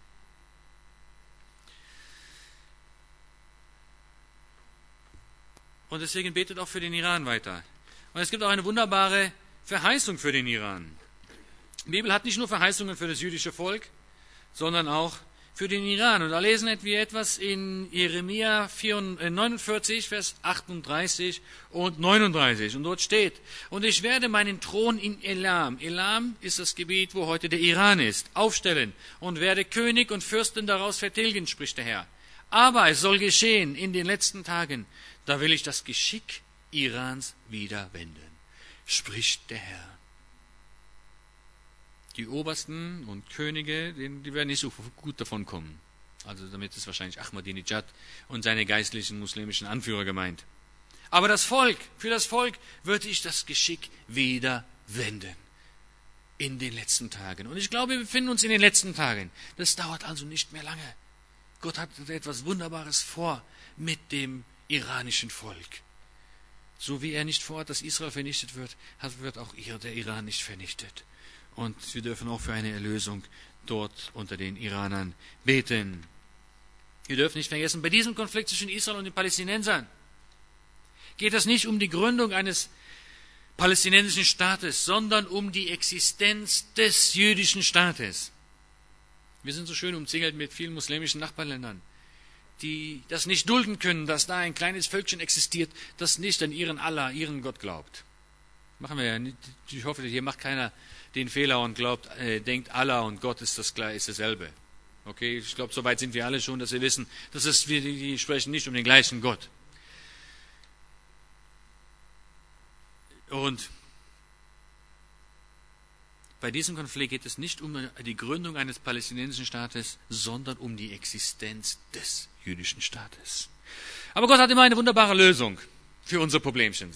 Und deswegen betet auch für den Iran weiter. Und es gibt auch eine wunderbare Verheißung für den Iran. Die Bibel hat nicht nur Verheißungen für das jüdische Volk, sondern auch für den Iran. Und da lesen wir etwas in Jeremia neunundvierzig, Vers achtunddreißig und neununddreißig. Und dort steht, und ich werde meinen Thron in Elam, Elam ist das Gebiet, wo heute der Iran ist, aufstellen und werde König und Fürsten daraus vertilgen, spricht der Herr. Aber es soll geschehen in den letzten Tagen, da will ich das Geschick Irans wieder wenden, spricht der Herr. Die Obersten und Könige, die werden nicht so gut davon kommen. Also damit ist wahrscheinlich Ahmadinejad und seine geistlichen muslimischen Anführer gemeint. Aber das Volk, für das Volk würde ich das Geschick wieder wenden. In den letzten Tagen. Und ich glaube, wir befinden uns in den letzten Tagen. Das dauert also nicht mehr lange. Gott hat etwas Wunderbares vor mit dem iranischen Volk. So wie er nicht vorhat, dass Israel vernichtet wird, wird auch der Iran nicht vernichtet. Und wir dürfen auch für eine Erlösung dort unter den Iranern beten. Wir dürfen nicht vergessen, bei diesem Konflikt zwischen Israel und den Palästinensern geht es nicht um die Gründung eines palästinensischen Staates, sondern um die Existenz des jüdischen Staates. Wir sind so schön umzingelt mit vielen muslimischen Nachbarländern, die das nicht dulden können, dass da ein kleines Völkchen existiert, das nicht an ihren Allah, ihren Gott glaubt. Machen wir ja nicht. Ich hoffe, hier macht keiner den Fehler und glaubt, äh, denkt, Allah und Gott ist das ist dasselbe. Okay, ich glaube, so weit sind wir alle schon, dass wir wissen, dass es, wir die sprechen nicht um den gleichen Gott. Und bei diesem Konflikt geht es nicht um die Gründung eines palästinensischen Staates, sondern um die Existenz des jüdischen Staates. Aber Gott hat immer eine wunderbare Lösung für unsere Problemchen.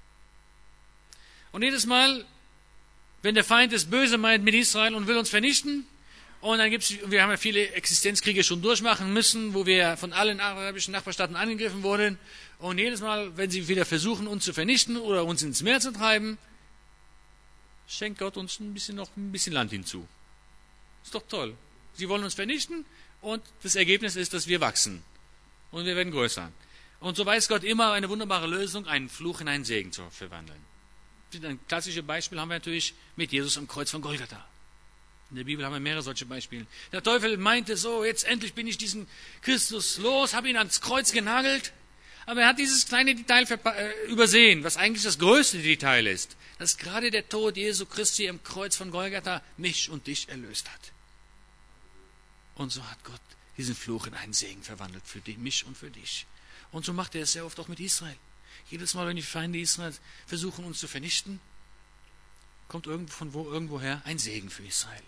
Und jedes Mal, wenn der Feind es böse meint mit Israel und will uns vernichten, und dann gibt's, wir haben ja viele Existenzkriege schon durchmachen müssen, wo wir von allen arabischen Nachbarstaaten angegriffen wurden, und jedes Mal, wenn sie wieder versuchen, uns zu vernichten oder uns ins Meer zu treiben, schenkt Gott uns ein bisschen noch ein bisschen Land hinzu. Ist doch toll. Sie wollen uns vernichten und das Ergebnis ist, dass wir wachsen und wir werden größer. Und so weiß Gott immer eine wunderbare Lösung, einen Fluch in einen Segen zu verwandeln. Ein klassisches Beispiel haben wir natürlich mit Jesus am Kreuz von Golgatha. In der Bibel haben wir mehrere solche Beispiele. Der Teufel meinte so, jetzt endlich bin ich diesen Christus los, habe ihn ans Kreuz genagelt. Aber er hat dieses kleine Detail übersehen, was eigentlich das größte Detail ist, dass gerade der Tod Jesu Christi am Kreuz von Golgatha mich und dich erlöst hat. Und so hat Gott diesen Fluch in einen Segen verwandelt für mich und für dich. Und so macht er es sehr oft auch mit Israel. Jedes Mal, wenn die Feinde Israels versuchen, uns zu vernichten, kommt irgendwo von wo, irgendwoher ein Segen für Israel.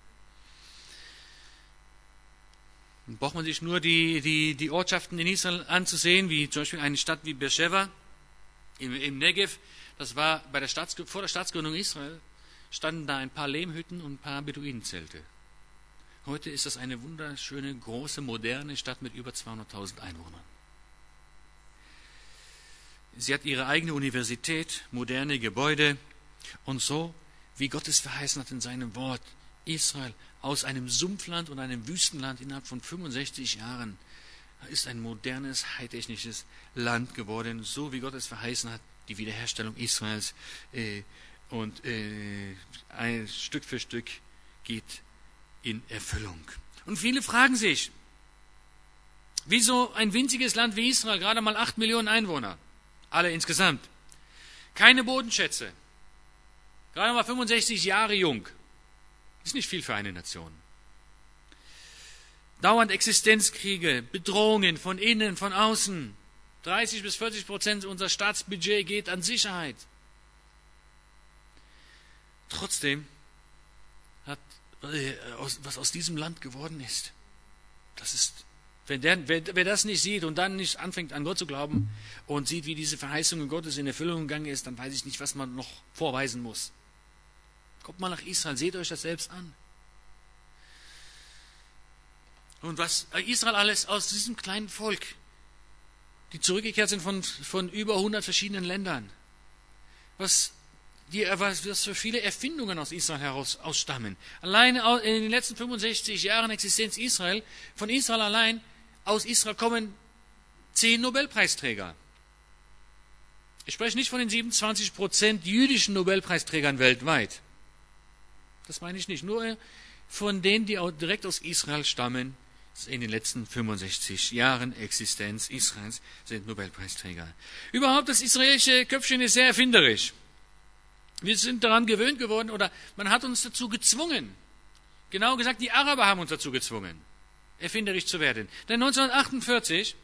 Dann braucht man sich nur die, die, die Ortschaften in Israel anzusehen, wie zum Beispiel eine Stadt wie Beersheba im, im Negev. Das war bei der Staats, vor der Staatsgründung Israel, standen da ein paar Lehmhütten und ein paar Beduinenzelte. Heute ist das eine wunderschöne, große, moderne Stadt mit über zweihunderttausend Einwohnern. Sie hat ihre eigene Universität, moderne Gebäude und so, wie Gott es verheißen hat in seinem Wort, Israel aus einem Sumpfland und einem Wüstenland innerhalb von fünfundsechzig Jahren ist ein modernes, hightechnisches Land geworden, so wie Gott es verheißen hat, die Wiederherstellung Israels äh, und äh, ein Stück für Stück geht in Erfüllung. Und viele fragen sich, wieso ein winziges Land wie Israel, gerade mal acht Millionen Einwohner, alle insgesamt, keine Bodenschätze, gerade mal fünfundsechzig Jahre jung, ist nicht viel für eine Nation. Dauernd Existenzkriege, Bedrohungen von innen, von außen. dreißig bis vierzig Prozent unser Staatsbudget geht an Sicherheit. Trotzdem hat, äh, aus, was aus diesem Land geworden ist, das ist, wenn der, wer, wer das nicht sieht und dann nicht anfängt an Gott zu glauben und sieht, wie diese Verheißungen Gottes in Erfüllung gegangen ist, dann weiß ich nicht, was man noch vorweisen muss. Kommt mal nach Israel, seht euch das selbst an. Und was Israel alles aus diesem kleinen Volk, die zurückgekehrt sind von, von über hundert verschiedenen Ländern, was, die, was, was für viele Erfindungen aus Israel heraus ausstammen. Allein in den letzten fünfundsechzig Jahren Existenz Israel, von Israel allein, aus Israel kommen zehn Nobelpreisträger. Ich spreche nicht von den siebenundzwanzig Prozent jüdischen Nobelpreisträgern weltweit. Das meine ich nicht. Nur von denen, die auch direkt aus Israel stammen, in den letzten fünfundsechzig Jahren Existenz Israels sind Nobelpreisträger. Überhaupt, das israelische Köpfchen ist sehr erfinderisch. Wir sind daran gewöhnt geworden, oder man hat uns dazu gezwungen. Genau gesagt, die Araber haben uns dazu gezwungen, erfinderisch zu werden. Denn neunzehnhundertachtundvierzig,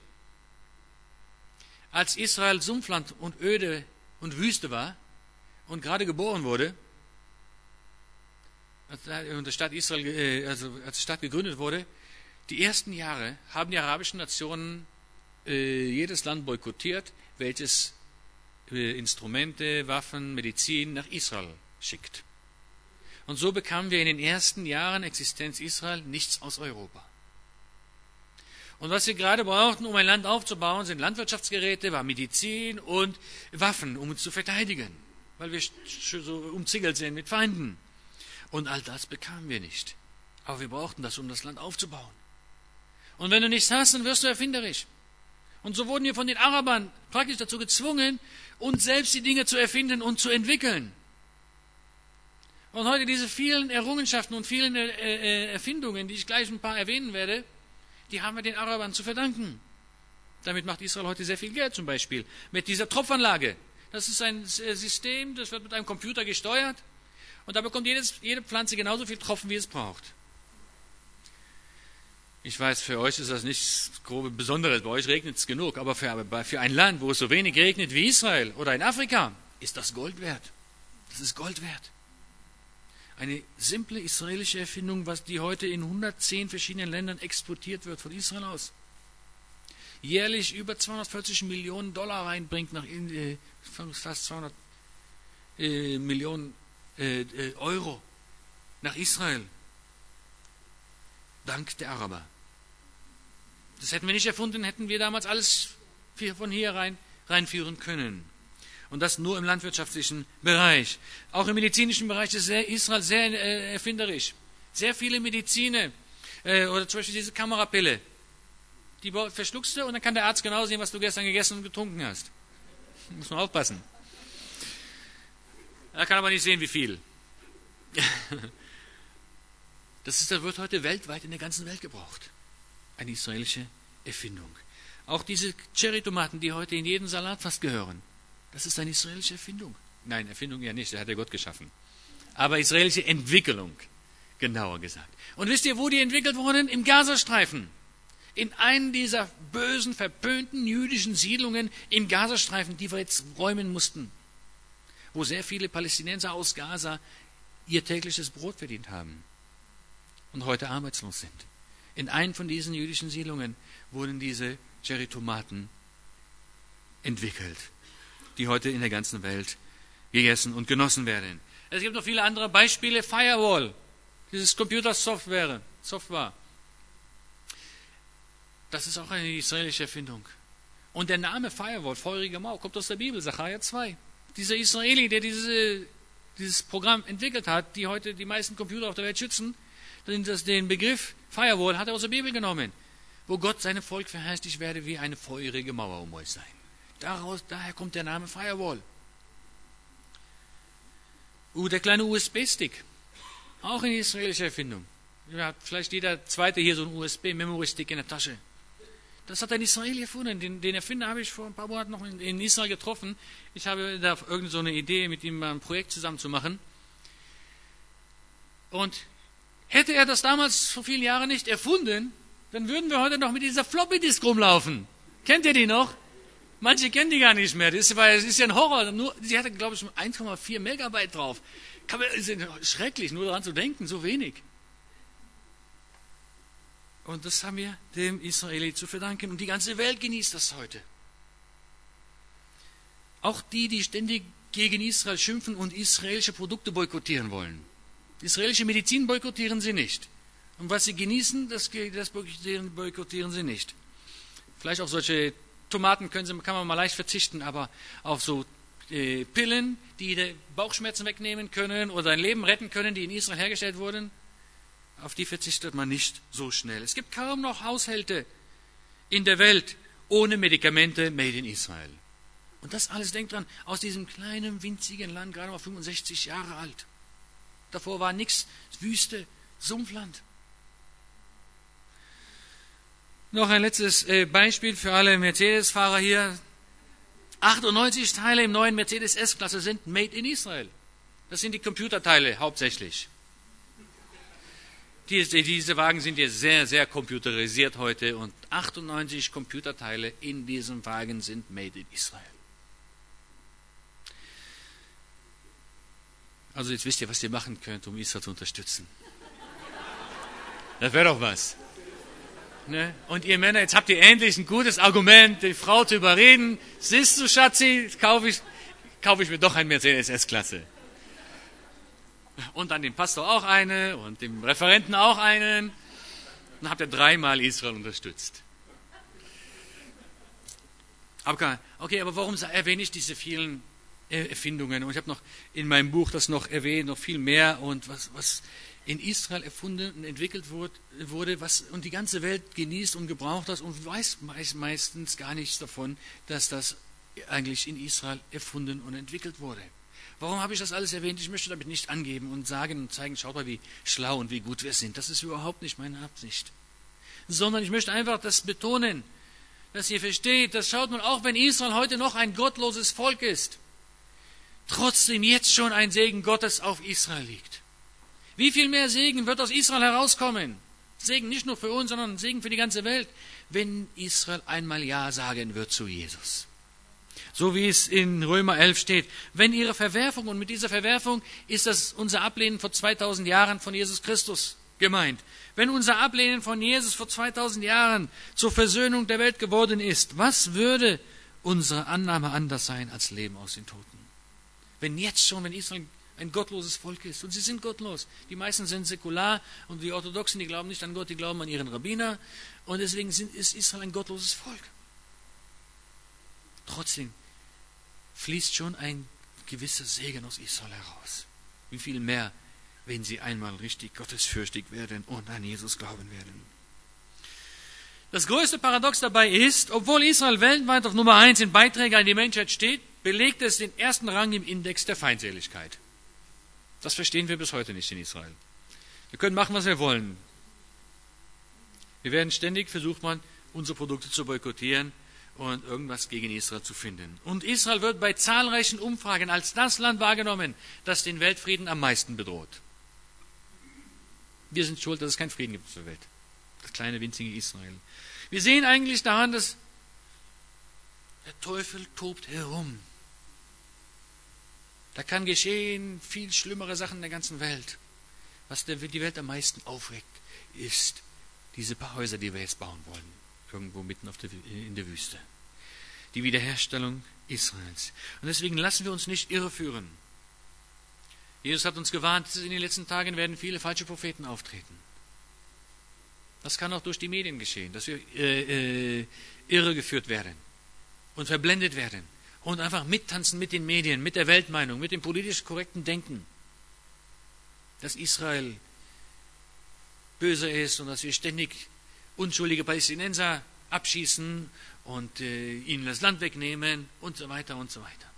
als Israel Sumpfland und öde und Wüste war und gerade geboren wurde, und die Stadt Israel, also als die Stadt gegründet wurde, die ersten Jahre haben die arabischen Nationen äh, jedes Land boykottiert, welches äh, Instrumente, Waffen, Medizin nach Israel schickt. Und so bekamen wir in den ersten Jahren Existenz Israel nichts aus Europa. Und was wir gerade brauchten, um ein Land aufzubauen, sind Landwirtschaftsgeräte, war Medizin und Waffen, um uns zu verteidigen, weil wir so umzingelt sind mit Feinden. Und all das bekamen wir nicht. Aber wir brauchten das, um das Land aufzubauen. Und wenn du nichts hast, dann wirst du erfinderisch. Und so wurden wir von den Arabern praktisch dazu gezwungen, uns selbst die Dinge zu erfinden und zu entwickeln. Und heute diese vielen Errungenschaften und vielen äh, äh, Erfindungen, die ich gleich ein paar erwähnen werde, die haben wir den Arabern zu verdanken. Damit macht Israel heute sehr viel Geld, zum Beispiel mit dieser Tropfanlage. Das ist ein System, das wird mit einem Computer gesteuert und da bekommt jedes, jede Pflanze genauso viel Tropfen, wie es braucht. Ich weiß, für euch ist das nichts grobe Besonderes, bei euch regnet es genug, aber für, aber für ein Land, wo es so wenig regnet wie Israel oder in Afrika, ist das Gold wert. Das ist Gold wert. Eine simple israelische Erfindung, was die heute in hundertzehn verschiedenen Ländern exportiert wird von Israel aus. Jährlich über zweihundertvierzig Millionen Dollar reinbringt, nach äh, fast zweihundert äh, Millionen äh, äh, Euro nach Israel. Dank der Araber. Das hätten wir nicht erfunden, hätten wir damals alles von hier rein reinführen können. Und das nur im landwirtschaftlichen Bereich. Auch im medizinischen Bereich ist Israel sehr äh, erfinderisch. Sehr viele Mediziner, äh, oder zum Beispiel diese Kamerapille, die verschluckst du und dann kann der Arzt genau sehen, was du gestern gegessen und getrunken hast. Muss man aufpassen. Er kann aber nicht sehen, wie viel. Das, ist, das wird heute weltweit in der ganzen Welt gebraucht. Eine israelische Erfindung. Auch diese Cherry-Tomaten, die heute in jeden Salat fast gehören, das ist eine israelische Erfindung. Nein, Erfindung ja nicht, der hat ja Gott geschaffen. Aber israelische Entwicklung, genauer gesagt. Und wisst ihr, wo die entwickelt wurden? Im Gazastreifen. In einen dieser bösen, verpönten jüdischen Siedlungen im Gazastreifen, die wir jetzt räumen mussten. Wo sehr viele Palästinenser aus Gaza ihr tägliches Brot verdient haben. Und heute arbeitslos sind. In einen von diesen jüdischen Siedlungen wurden diese Cherry-Tomaten entwickelt, die heute in der ganzen Welt gegessen und genossen werden. Es gibt noch viele andere Beispiele. Firewall, dieses Computersoftware, Software. Das ist auch eine israelische Erfindung. Und der Name Firewall, feurige Mauer, kommt aus der Bibel, Sacharja zwei. Dieser Israeli, der diese, dieses Programm entwickelt hat, die heute die meisten Computer auf der Welt schützen, den Begriff Firewall hat er aus der Bibel genommen, wo Gott seinem Volk verheißt, ich werde wie eine feurige Mauer um euch sein. Daraus, daher kommt der Name Firewall. Uh, der kleine U S B-Stick, auch eine israelische Erfindung. Ja, vielleicht jeder Zweite hier so einen U S B-Memory-Stick in der Tasche. Das hat ein Israeli erfunden. Den, den Erfinder habe ich vor ein paar Monaten noch in, in Israel getroffen. Ich habe da irgend so eine Idee, mit ihm ein Projekt zusammen zu machen. Und hätte er das damals vor vielen Jahren nicht erfunden, dann würden wir heute noch mit dieser Floppy-Disk rumlaufen. Kennt ihr die noch? Manche kennen die gar nicht mehr. Das ist, das ist ja ein Horror. Nur, sie hatte, glaube ich, eins Komma vier Megabyte drauf. Kann man, ist schrecklich, nur daran zu denken, so wenig. Und das haben wir dem Israeli zu verdanken. Und die ganze Welt genießt das heute. Auch die, die ständig gegen Israel schimpfen und israelische Produkte boykottieren wollen. Israelische Medizin boykottieren sie nicht. Und was sie genießen, das, das boykottieren, boykottieren sie nicht. Vielleicht auf solche Tomaten können sie, kann man mal leicht verzichten, aber auf so äh, Pillen, die die Bauchschmerzen wegnehmen können oder ein Leben retten können, die in Israel hergestellt wurden, auf die verzichtet man nicht so schnell. Es gibt kaum noch Haushalte in der Welt ohne Medikamente made in Israel. Und das alles, denkt dran, aus diesem kleinen, winzigen Land, gerade mal fünfundsechzig Jahre alt. Davor war nichts, Wüste, Sumpfland. Noch ein letztes Beispiel für alle Mercedes-Fahrer hier. achtundneunzig Teile im neuen Mercedes S-Klasse sind made in Israel. Das sind die Computerteile hauptsächlich. Diese, diese Wagen sind jetzt sehr, sehr computerisiert heute und achtundneunzig Computerteile in diesem Wagen sind made in Israel. Also jetzt wisst ihr, was ihr machen könnt, um Israel zu unterstützen. Das wäre doch was. Ne? Und ihr Männer, jetzt habt ihr endlich ein gutes Argument, die Frau zu überreden. Siehst du, Schatzi, kaufe ich, kaufe ich mir doch ein Mercedes S-Klasse. Und dann dem Pastor auch eine und dem Referenten auch einen. Dann habt ihr dreimal Israel unterstützt. Aber, okay, aber warum erwähne ich diese vielen Erfindungen? Und ich habe noch in meinem Buch das noch erwähnt, noch viel mehr. Und was, was in Israel erfunden und entwickelt wurde, was und die ganze Welt genießt und gebraucht hat und weiß meistens gar nichts davon, dass das eigentlich in Israel erfunden und entwickelt wurde. Warum habe ich das alles erwähnt? Ich möchte damit nicht angeben und sagen und zeigen, schaut mal, wie schlau und wie gut wir sind. Das ist überhaupt nicht meine Absicht. Sondern ich möchte einfach das betonen, dass ihr versteht, dass schaut mal, auch wenn Israel heute noch ein gottloses Volk ist, trotzdem jetzt schon ein Segen Gottes auf Israel liegt. Wie viel mehr Segen wird aus Israel herauskommen? Segen nicht nur für uns, sondern Segen für die ganze Welt, wenn Israel einmal Ja sagen wird zu Jesus. So wie es in Römer elf steht. Wenn ihre Verwerfung, und mit dieser Verwerfung ist das unser Ablehnen vor zweitausend Jahren von Jesus Christus gemeint. Wenn unser Ablehnen von Jesus vor zweitausend Jahren zur Versöhnung der Welt geworden ist, was würde unsere Annahme anders sein als Leben aus den Toten? Wenn jetzt schon, wenn Israel ein gottloses Volk ist, und sie sind gottlos. Die meisten sind säkular und die Orthodoxen, die glauben nicht an Gott, die glauben an ihren Rabbiner. Und deswegen sind, ist Israel ein gottloses Volk. Trotzdem fließt schon ein gewisser Segen aus Israel heraus. Wie viel mehr, wenn sie einmal richtig gottesfürchtig werden und an Jesus glauben werden. Das größte Paradox dabei ist, obwohl Israel weltweit auf Nummer eins in Beiträgen an die Menschheit steht, belegt es den ersten Rang im Index der Feindseligkeit. Das verstehen wir bis heute nicht in Israel. Wir können machen, was wir wollen. Wir werden ständig versucht, man, unsere Produkte zu boykottieren und irgendwas gegen Israel zu finden. Und Israel wird bei zahlreichen Umfragen als das Land wahrgenommen, das den Weltfrieden am meisten bedroht. Wir sind schuld, dass es keinen Frieden gibt auf der Welt. Das kleine, winzige Israel. Wir sehen eigentlich daran, dass der Teufel tobt herum. Da kann geschehen viel schlimmere Sachen in der ganzen Welt. Was die Welt am meisten aufregt, ist diese paar Häuser, die wir jetzt bauen wollen. Irgendwo mitten auf der, in der Wüste. Die Wiederherstellung Israels. Und deswegen lassen wir uns nicht irreführen. Jesus hat uns gewarnt, dass in den letzten Tagen werden viele falsche Propheten auftreten. Das kann auch durch die Medien geschehen, dass wir äh, äh, irregeführt werden und verblendet werden. Und einfach mittanzen mit den Medien, mit der Weltmeinung, mit dem politisch korrekten Denken. Dass Israel böse ist und dass wir ständig unschuldige Palästinenser abschießen und äh, ihnen das Land wegnehmen und so weiter und so weiter.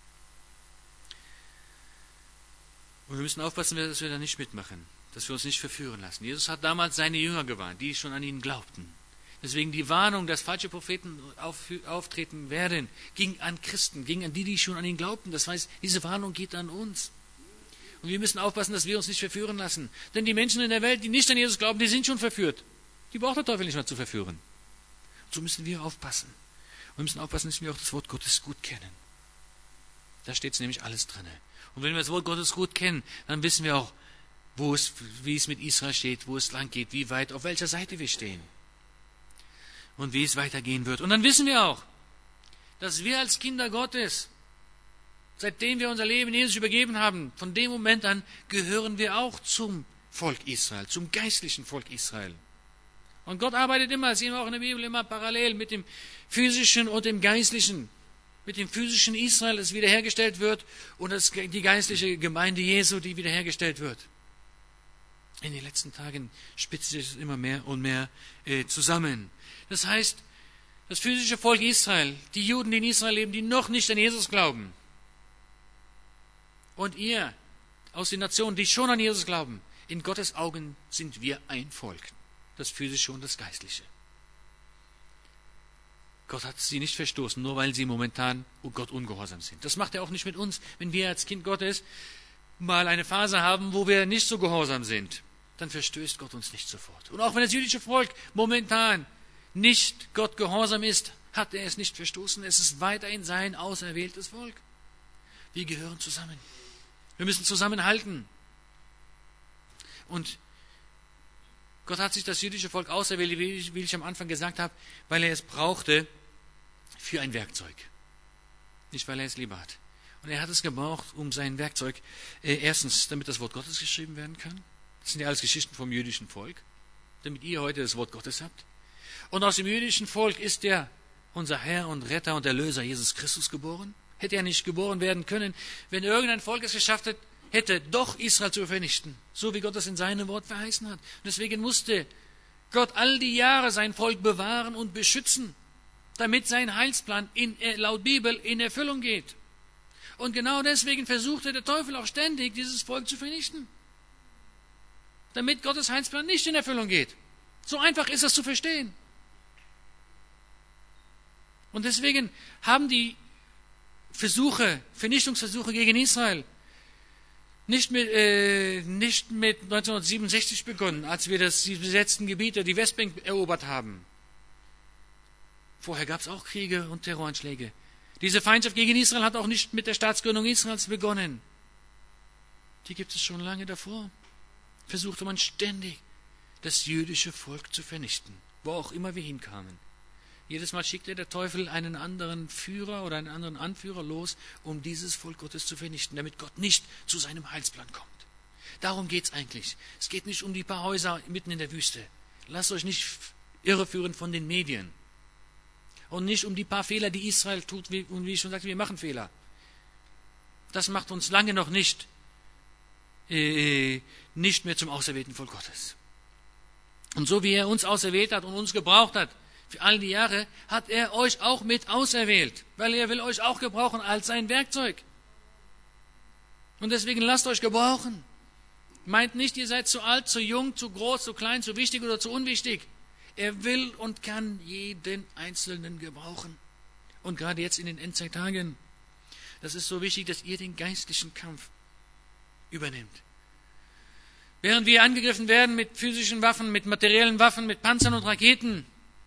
Und wir müssen aufpassen, dass wir da nicht mitmachen, dass wir uns nicht verführen lassen. Jesus hat damals seine Jünger gewarnt, die schon an ihn glaubten. Deswegen die Warnung, dass falsche Propheten auf, auftreten werden, ging an Christen, ging an die, die schon an ihn glaubten. Das heißt, diese Warnung geht an uns. Und wir müssen aufpassen, dass wir uns nicht verführen lassen. Denn die Menschen in der Welt, die nicht an Jesus glauben, die sind schon verführt. Die braucht der Teufel nicht mehr zu verführen. Und so müssen wir aufpassen. Und wir müssen aufpassen, dass wir auch das Wort Gottes gut kennen. Da steht nämlich alles drin. Und wenn wir das Wort Gottes gut kennen, dann wissen wir auch, wo es, wie es mit Israel steht, wo es lang geht, wie weit, auf welcher Seite wir stehen. Und wie es weitergehen wird. Und dann wissen wir auch, dass wir als Kinder Gottes, seitdem wir unser Leben Jesus übergeben haben, von dem Moment an gehören wir auch zum Volk Israel, zum geistlichen Volk Israel. Und Gott arbeitet immer, das sehen wir auch in der Bibel, immer parallel mit dem physischen und dem geistlichen. Mit dem physischen Israel, das wiederhergestellt wird, und das, die geistliche Gemeinde Jesu, die wiederhergestellt wird. In den letzten Tagen spitzt sich es immer mehr und mehr äh, zusammen. Das heißt, das physische Volk Israel, die Juden, die in Israel leben, die noch nicht an Jesus glauben, und ihr aus den Nationen, die schon an Jesus glauben, in Gottes Augen sind wir ein Volk, das physische und das geistliche. Gott hat sie nicht verstoßen, nur weil sie momentan Gott ungehorsam sind. Das macht er auch nicht mit uns. Wenn wir als Kind Gottes mal eine Phase haben, wo wir nicht so gehorsam sind, dann verstößt Gott uns nicht sofort. Und auch wenn das jüdische Volk momentan nicht Gott gehorsam ist, hat er es nicht verstoßen. Es ist weiterhin sein auserwähltes Volk. Wir gehören zusammen. Wir müssen zusammenhalten. Und Gott hat sich das jüdische Volk auserwählt, wie ich, wie ich am Anfang gesagt habe, weil er es brauchte für ein Werkzeug. Nicht, weil er es lieber hat. Und er hat es gebraucht, um sein Werkzeug, äh, erstens, damit das Wort Gottes geschrieben werden kann. Das sind ja alles Geschichten vom jüdischen Volk. Damit ihr heute das Wort Gottes habt. Und aus dem jüdischen Volk ist der, unser Herr und Retter und Erlöser Jesus Christus geboren. Hätte er nicht geboren werden können, wenn irgendein Volk es geschafft hat, hätte, doch Israel zu vernichten, so wie Gott das in seinem Wort verheißen hat. Und deswegen musste Gott all die Jahre sein Volk bewahren und beschützen, damit sein Heilsplan in, laut Bibel in Erfüllung geht. Und genau deswegen versuchte der Teufel auch ständig, dieses Volk zu vernichten, damit Gottes Heilsplan nicht in Erfüllung geht. So einfach ist das zu verstehen. Und deswegen haben die Versuche, Vernichtungsversuche gegen Israel nicht mit, äh, nicht mit neunzehnhundertsiebenundsechzig begonnen, als wir das, die besetzten Gebiete, die Westbank erobert haben. Vorher gab es auch Kriege und Terroranschläge. Diese Feindschaft gegen Israel hat auch nicht mit der Staatsgründung Israels begonnen. Die gibt es schon lange davor. Versuchte man ständig, das jüdische Volk zu vernichten, wo auch immer wir hinkamen. Jedes Mal schickte der Teufel einen anderen Führer oder einen anderen Anführer los, um dieses Volk Gottes zu vernichten, damit Gott nicht zu seinem Heilsplan kommt. Darum geht es eigentlich. Es geht nicht um die paar Häuser mitten in der Wüste. Lasst euch nicht irreführen von den Medien. Und nicht um die paar Fehler, die Israel tut, und wie ich schon sagte, wir machen Fehler. Das macht uns lange noch nicht, äh, nicht mehr zum auserwählten Volk Gottes. Und so wie er uns auserwählt hat und uns gebraucht hat, für all die Jahre, hat er euch auch mit auserwählt, weil er will euch auch gebrauchen als sein Werkzeug. Und deswegen lasst euch gebrauchen. Meint nicht, ihr seid zu alt, zu jung, zu groß, zu klein, zu wichtig oder zu unwichtig. Er will und kann jeden Einzelnen gebrauchen. Und gerade jetzt in den Endzeittagen, das ist so wichtig, dass ihr den geistlichen Kampf übernehmt. Während wir angegriffen werden mit physischen Waffen, mit materiellen Waffen, mit Panzern und Raketen.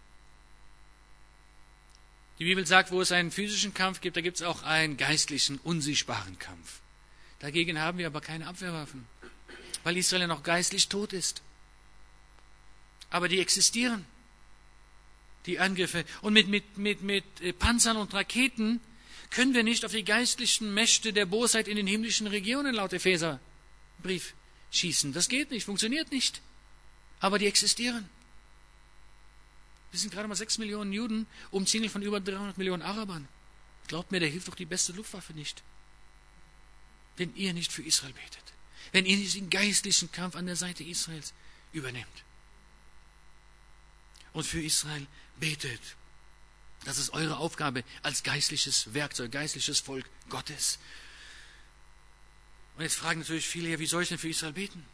Die Bibel sagt, wo es einen physischen Kampf gibt, da gibt es auch einen geistlichen, unsichtbaren Kampf. Dagegen haben wir aber keine Abwehrwaffen, weil Israel ja noch geistlich tot ist. Aber die existieren, die Angriffe. Und mit, mit, mit, mit Panzern und Raketen können wir nicht auf die geistlichen Mächte der Bosheit in den himmlischen Regionen laut Epheserbrief schießen. Das geht nicht, funktioniert nicht. Aber die existieren. Wir sind gerade mal sechs Millionen Juden, umzingelt von über dreihundert Millionen Arabern. Glaubt mir, da hilft doch die beste Luftwaffe nicht. Wenn ihr nicht für Israel betet. Wenn ihr nicht den geistlichen Kampf an der Seite Israels übernehmt. Und für Israel betet. Das ist eure Aufgabe als geistliches Werkzeug, geistliches Volk Gottes. Und jetzt fragen natürlich viele, ja, wie soll ich denn für Israel beten?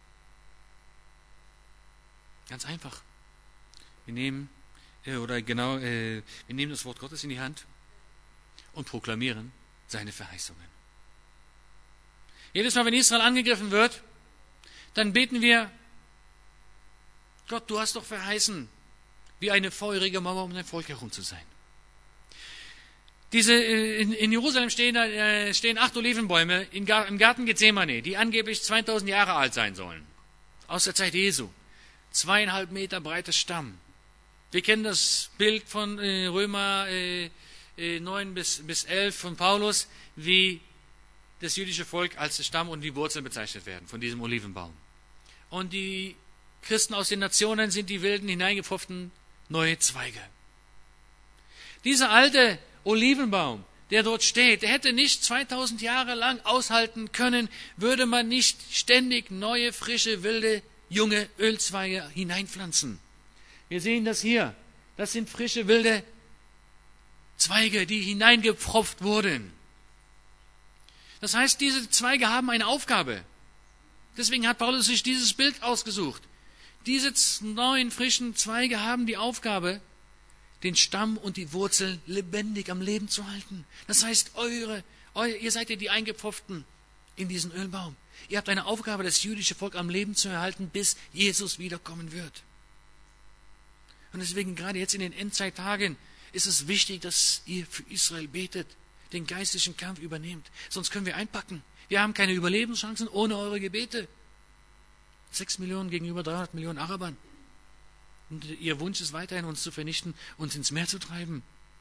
Ganz einfach. Wir nehmen, äh, oder genau, äh, wir nehmen das Wort Gottes in die Hand und proklamieren seine Verheißungen. Jedes Mal, wenn Israel angegriffen wird, dann beten wir, Gott, du hast doch verheißen, wie eine feurige Mauer um dein Volk herum zu sein. Diese, in, in Jerusalem stehen, äh, stehen acht Olivenbäume in, im Garten Gethsemane, die angeblich zweitausend Jahre alt sein sollen. Aus der Zeit Jesu. Zweieinhalb Meter breiter Stamm. Wir kennen das Bild von äh, Römer äh, äh, neun bis, bis elf von Paulus, wie das jüdische Volk als Stamm und die Wurzeln bezeichnet werden von diesem Olivenbaum. Und die Christen aus den Nationen sind die wilden, hineingepfropften neue Zweige. Dieser alte Olivenbaum, der dort steht, der hätte nicht zweitausend Jahre lang aushalten können, würde man nicht ständig neue, frische, wilde, junge Ölzweige hineinpflanzen. Wir sehen das hier. Das sind frische, wilde Zweige, die hineingepfropft wurden. Das heißt, diese Zweige haben eine Aufgabe. Deswegen hat Paulus sich dieses Bild ausgesucht. Diese neuen, frischen Zweige haben die Aufgabe, den Stamm und die Wurzel lebendig am Leben zu halten. Das heißt, eure, eure, ihr seid ja die Eingepfropften in diesen Ölbaum. Ihr habt eine Aufgabe, das jüdische Volk am Leben zu erhalten, bis Jesus wiederkommen wird. Und deswegen gerade jetzt in den Endzeittagen ist es wichtig, dass ihr für Israel betet, den geistlichen Kampf übernehmt. Sonst können wir einpacken. Wir haben keine Überlebenschancen ohne eure Gebete. Sechs Millionen gegenüber dreihundert Millionen Arabern. Und ihr Wunsch ist weiterhin, uns zu vernichten, uns ins Meer zu treiben.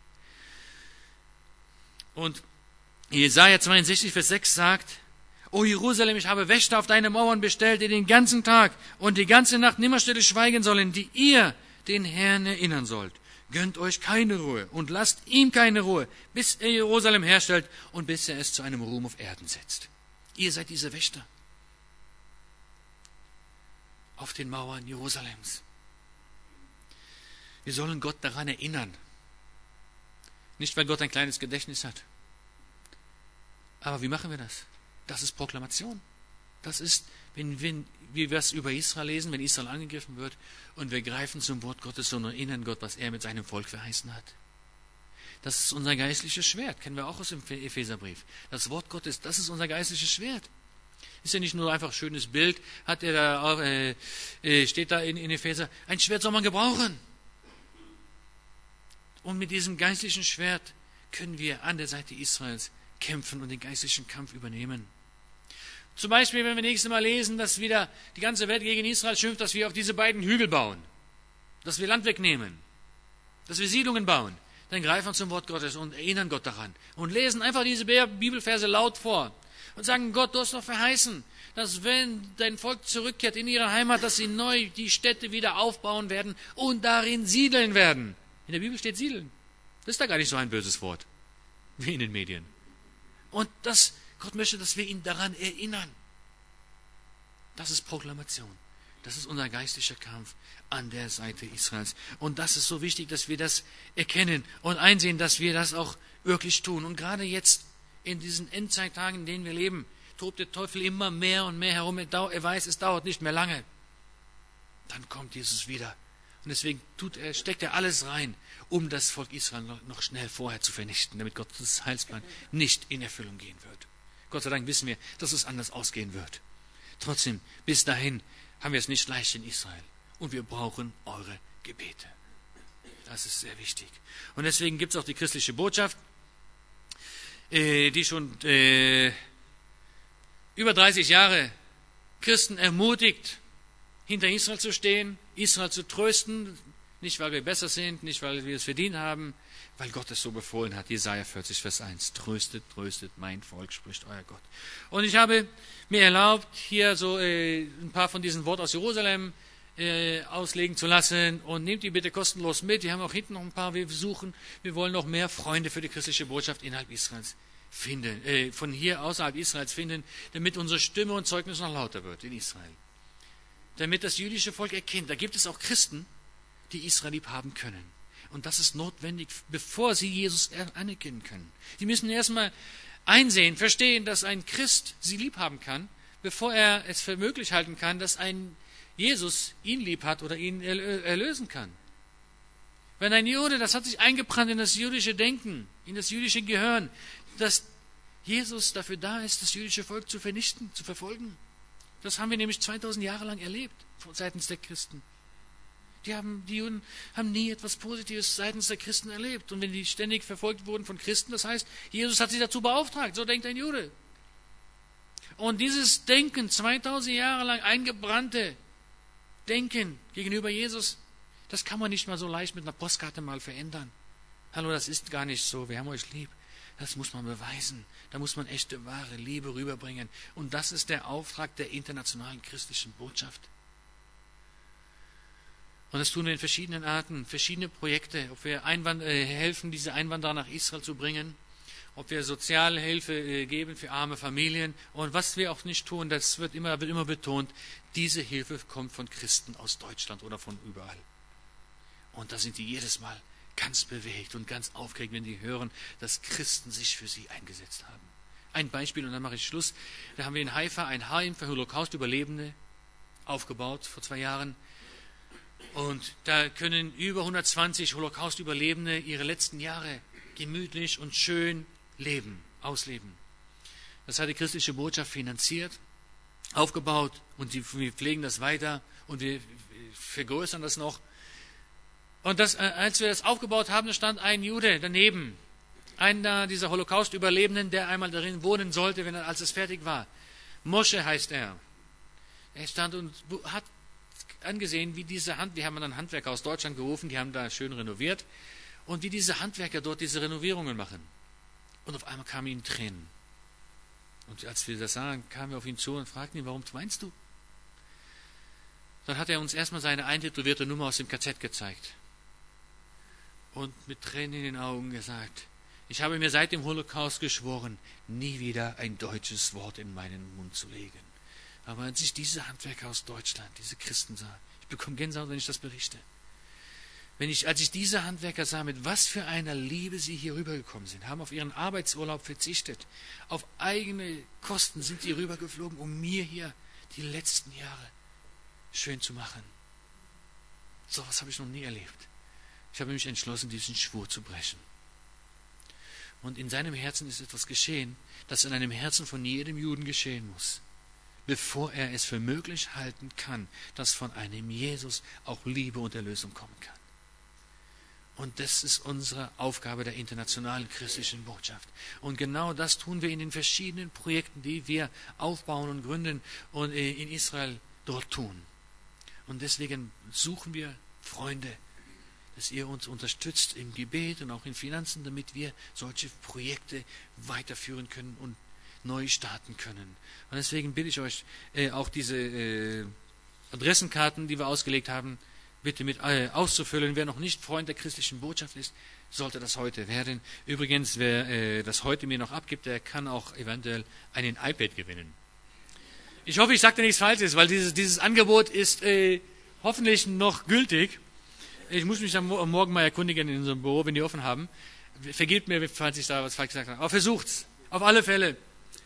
Und Jesaja zweiundsechzig, Vers sechs sagt, O Jerusalem, ich habe Wächter auf deine Mauern bestellt, die den ganzen Tag und die ganze Nacht nimmerstille schweigen sollen, die ihr den Herrn erinnern sollt. Gönnt euch keine Ruhe und lasst ihm keine Ruhe, bis er Jerusalem herstellt und bis er es zu einem Ruhm auf Erden setzt. Ihr seid diese Wächter auf den Mauern Jerusalems. Wir sollen Gott daran erinnern. Nicht, weil Gott ein kleines Gedächtnis hat. Aber wie machen wir das? Das ist Proklamation. Das ist, wenn, wenn wir was über Israel lesen, wenn Israel angegriffen wird und wir greifen zum Wort Gottes und erinnern Gott, was er mit seinem Volk verheißen hat. Das ist unser geistliches Schwert. Kennen wir auch aus dem Epheserbrief. Das Wort Gottes, das ist unser geistliches Schwert. Ist ja nicht nur einfach ein schönes Bild, hat er da, äh, steht da in, in Epheser. Ein Schwert soll man gebrauchen. Und mit diesem geistlichen Schwert können wir an der Seite Israels kämpfen und den geistlichen Kampf übernehmen. Zum Beispiel, wenn wir nächstes Mal lesen, dass wieder die ganze Welt gegen Israel schimpft, dass wir auf diese beiden Hügel bauen, dass wir Land wegnehmen, dass wir Siedlungen bauen, dann greifen wir zum Wort Gottes und erinnern Gott daran und lesen einfach diese Bibelverse laut vor und sagen, Gott, du hast doch verheißen, dass wenn dein Volk zurückkehrt in ihre Heimat, dass sie neu die Städte wieder aufbauen werden und darin siedeln werden. In der Bibel steht siedeln. Das ist da gar nicht so ein böses Wort, wie in den Medien. Und das, Gott möchte, dass wir ihn daran erinnern. Das ist Proklamation. Das ist unser geistlicher Kampf an der Seite Israels. Und das ist so wichtig, dass wir das erkennen und einsehen, dass wir das auch wirklich tun. Und gerade jetzt, in diesen Endzeittagen, in denen wir leben, tobt der Teufel immer mehr und mehr herum. Er weiß, es dauert nicht mehr lange. Dann kommt Jesus wieder. Und deswegen tut er, steckt er alles rein, um das Volk Israel noch, noch schnell vorher zu vernichten, damit Gottes Heilsplan nicht in Erfüllung gehen wird. Gott sei Dank wissen wir, dass es anders ausgehen wird. Trotzdem, bis dahin haben wir es nicht leicht in Israel. Und wir brauchen eure Gebete. Das ist sehr wichtig. Und deswegen gibt es auch die christliche Botschaft, äh, die schon äh, über dreißig Jahre Christen ermutigt, hinter Israel zu stehen, Israel zu trösten, nicht weil wir besser sind, nicht weil wir es verdient haben, weil Gott es so befohlen hat. Jesaja vierzig, Vers eins. Tröstet, tröstet mein Volk, spricht euer Gott. Und ich habe mir erlaubt, hier so äh, ein paar von diesen Worten aus Jerusalem äh, auslegen zu lassen. Und nehmt die bitte kostenlos mit. Wir haben auch hinten noch ein paar. Wir suchen, wir wollen noch mehr Freunde für die christliche Botschaft innerhalb Israels finden, äh, von hier außerhalb Israels finden, damit unsere Stimme und Zeugnis noch lauter wird in Israel. Damit das jüdische Volk erkennt, da gibt es auch Christen, die Israel lieb haben können. Und das ist notwendig, bevor sie Jesus anerkennen können. Sie müssen erstmal einsehen, verstehen, dass ein Christ sie lieb haben kann, bevor er es für möglich halten kann, dass ein Jesus ihn lieb hat oder ihn erlösen kann. Wenn ein Jude, das hat sich eingebrannt in das jüdische Denken, in das jüdische Gehirn, dass Jesus dafür da ist, das jüdische Volk zu vernichten, zu verfolgen. Das haben wir nämlich zweitausend Jahre lang erlebt, seitens der Christen. Die, haben, die Juden haben nie etwas Positives seitens der Christen erlebt. Und wenn die ständig verfolgt wurden von Christen, das heißt, Jesus hat sie dazu beauftragt. So denkt ein Jude. Und dieses Denken, zweitausend Jahre lang eingebrannte Denken gegenüber Jesus, das kann man nicht mal so leicht mit einer Postkarte mal verändern. Hallo, das ist gar nicht so, wir haben euch lieb. Das muss man beweisen. Da muss man echte, wahre Liebe rüberbringen. Und das ist der Auftrag der internationalen christlichen Botschaft. Und das tun wir in verschiedenen Arten, verschiedene Projekte. Ob wir Einwand- äh, helfen, diese Einwanderer nach Israel zu bringen, ob wir Sozialhilfe äh, geben für arme Familien. Und was wir auch nicht tun, das wird immer, wird immer betont, diese Hilfe kommt von Christen aus Deutschland oder von überall. Und da sind die jedes Mal ganz bewegt und ganz aufgeregt, wenn die hören, dass Christen sich für sie eingesetzt haben. Ein Beispiel, und dann mache ich Schluss. Da haben wir in Haifa ein Heim für Holocaust-Überlebende aufgebaut vor zwei Jahren. Und da können über hundertzwanzig Holocaust-Überlebende ihre letzten Jahre gemütlich und schön leben, ausleben. Das hat die christliche Botschaft finanziert, aufgebaut, und die, wir pflegen das weiter und wir vergrößern das noch. Und das, als wir das aufgebaut haben, da stand ein Jude daneben, einer dieser Holocaust-Überlebenden, der einmal darin wohnen sollte, wenn er, als es fertig war. Moshe heißt er. Er stand und hat angesehen, wie diese Hand, wir haben dann Handwerker aus Deutschland gerufen, die haben da schön renoviert, und wie diese Handwerker dort diese Renovierungen machen. Und auf einmal kamen ihm Tränen. Und als wir das sahen, kamen wir auf ihn zu und fragten ihn, warum weinst du? Dann hat er uns erstmal seine eintätowierte Nummer aus dem K Z gezeigt. Und mit Tränen in den Augen gesagt, Ich habe mir seit dem Holocaust geschworen, nie wieder ein deutsches Wort in meinen Mund zu legen. Aber als ich diese Handwerker aus Deutschland, diese Christen sah, ich bekomme Gänsehaut, wenn ich das berichte. Wenn ich, als ich diese Handwerker sah, mit was für einer Liebe sie hier rübergekommen sind, haben auf ihren Arbeitsurlaub verzichtet, auf eigene Kosten sind sie rübergeflogen, um mir hier die letzten Jahre schön zu machen. So etwas habe ich noch nie erlebt. Ich habe mich entschlossen, diesen Schwur zu brechen. Und in seinem Herzen ist etwas geschehen, das in einem Herzen von jedem Juden geschehen muss, bevor er es für möglich halten kann, dass von einem Jesus auch Liebe und Erlösung kommen kann. Und das ist unsere Aufgabe der internationalen christlichen Botschaft. Und genau das tun wir in den verschiedenen Projekten, die wir aufbauen und gründen und in Israel dort tun. Und deswegen suchen wir Freunde, dass ihr uns unterstützt im Gebet und auch in Finanzen, damit wir solche Projekte weiterführen können und neu starten können. Und deswegen bitte ich euch, äh, auch diese äh, Adressenkarten, die wir ausgelegt haben, bitte mit äh, auszufüllen. Wer noch nicht Freund der christlichen Botschaft ist, sollte das heute werden. Übrigens, wer äh, das heute mir noch abgibt, der kann auch eventuell einen iPad gewinnen. Ich hoffe, ich sagte nichts Falsches, weil dieses, dieses Angebot ist äh, hoffentlich noch gültig. Ich muss mich am Morgen mal erkundigen in unserem Büro, wenn die offen haben. Vergebt mir, falls ich da was falsch gesagt habe. Aber versucht's. Auf alle Fälle.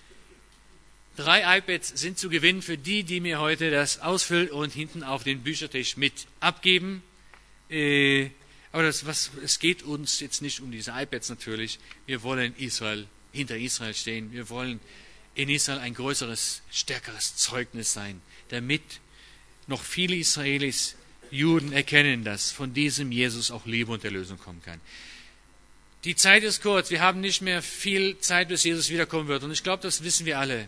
Drei iPads sind zu gewinnen für die, die mir heute das ausfüllen und hinten auf den Büchertisch mit abgeben. Äh, aber das, was, es geht uns jetzt nicht um diese iPads natürlich. Wir wollen Israel, hinter Israel stehen. Wir wollen in Israel ein größeres, stärkeres Zeugnis sein, damit noch viele Israelis, Juden erkennen, dass von diesem Jesus auch Liebe und Erlösung kommen kann. Die Zeit ist kurz. Wir haben nicht mehr viel Zeit, bis Jesus wiederkommen wird. Und ich glaube, das wissen wir alle.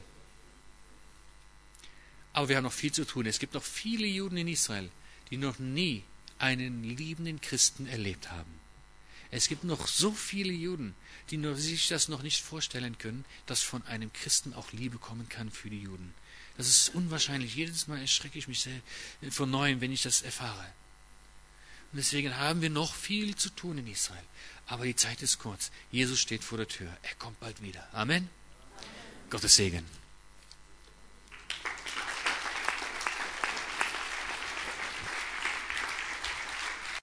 Aber wir haben noch viel zu tun. Es gibt noch viele Juden in Israel, die noch nie einen liebenden Christen erlebt haben. Es gibt noch so viele Juden, die nur sich das noch nicht vorstellen können, dass von einem Christen auch Liebe kommen kann für die Juden. Das ist unwahrscheinlich. Jedes Mal erschrecke ich mich sehr von Neuem, wenn ich das erfahre. Und deswegen haben wir noch viel zu tun in Israel. Aber die Zeit ist kurz. Jesus steht vor der Tür. Er kommt bald wieder. Amen. Gottes Segen.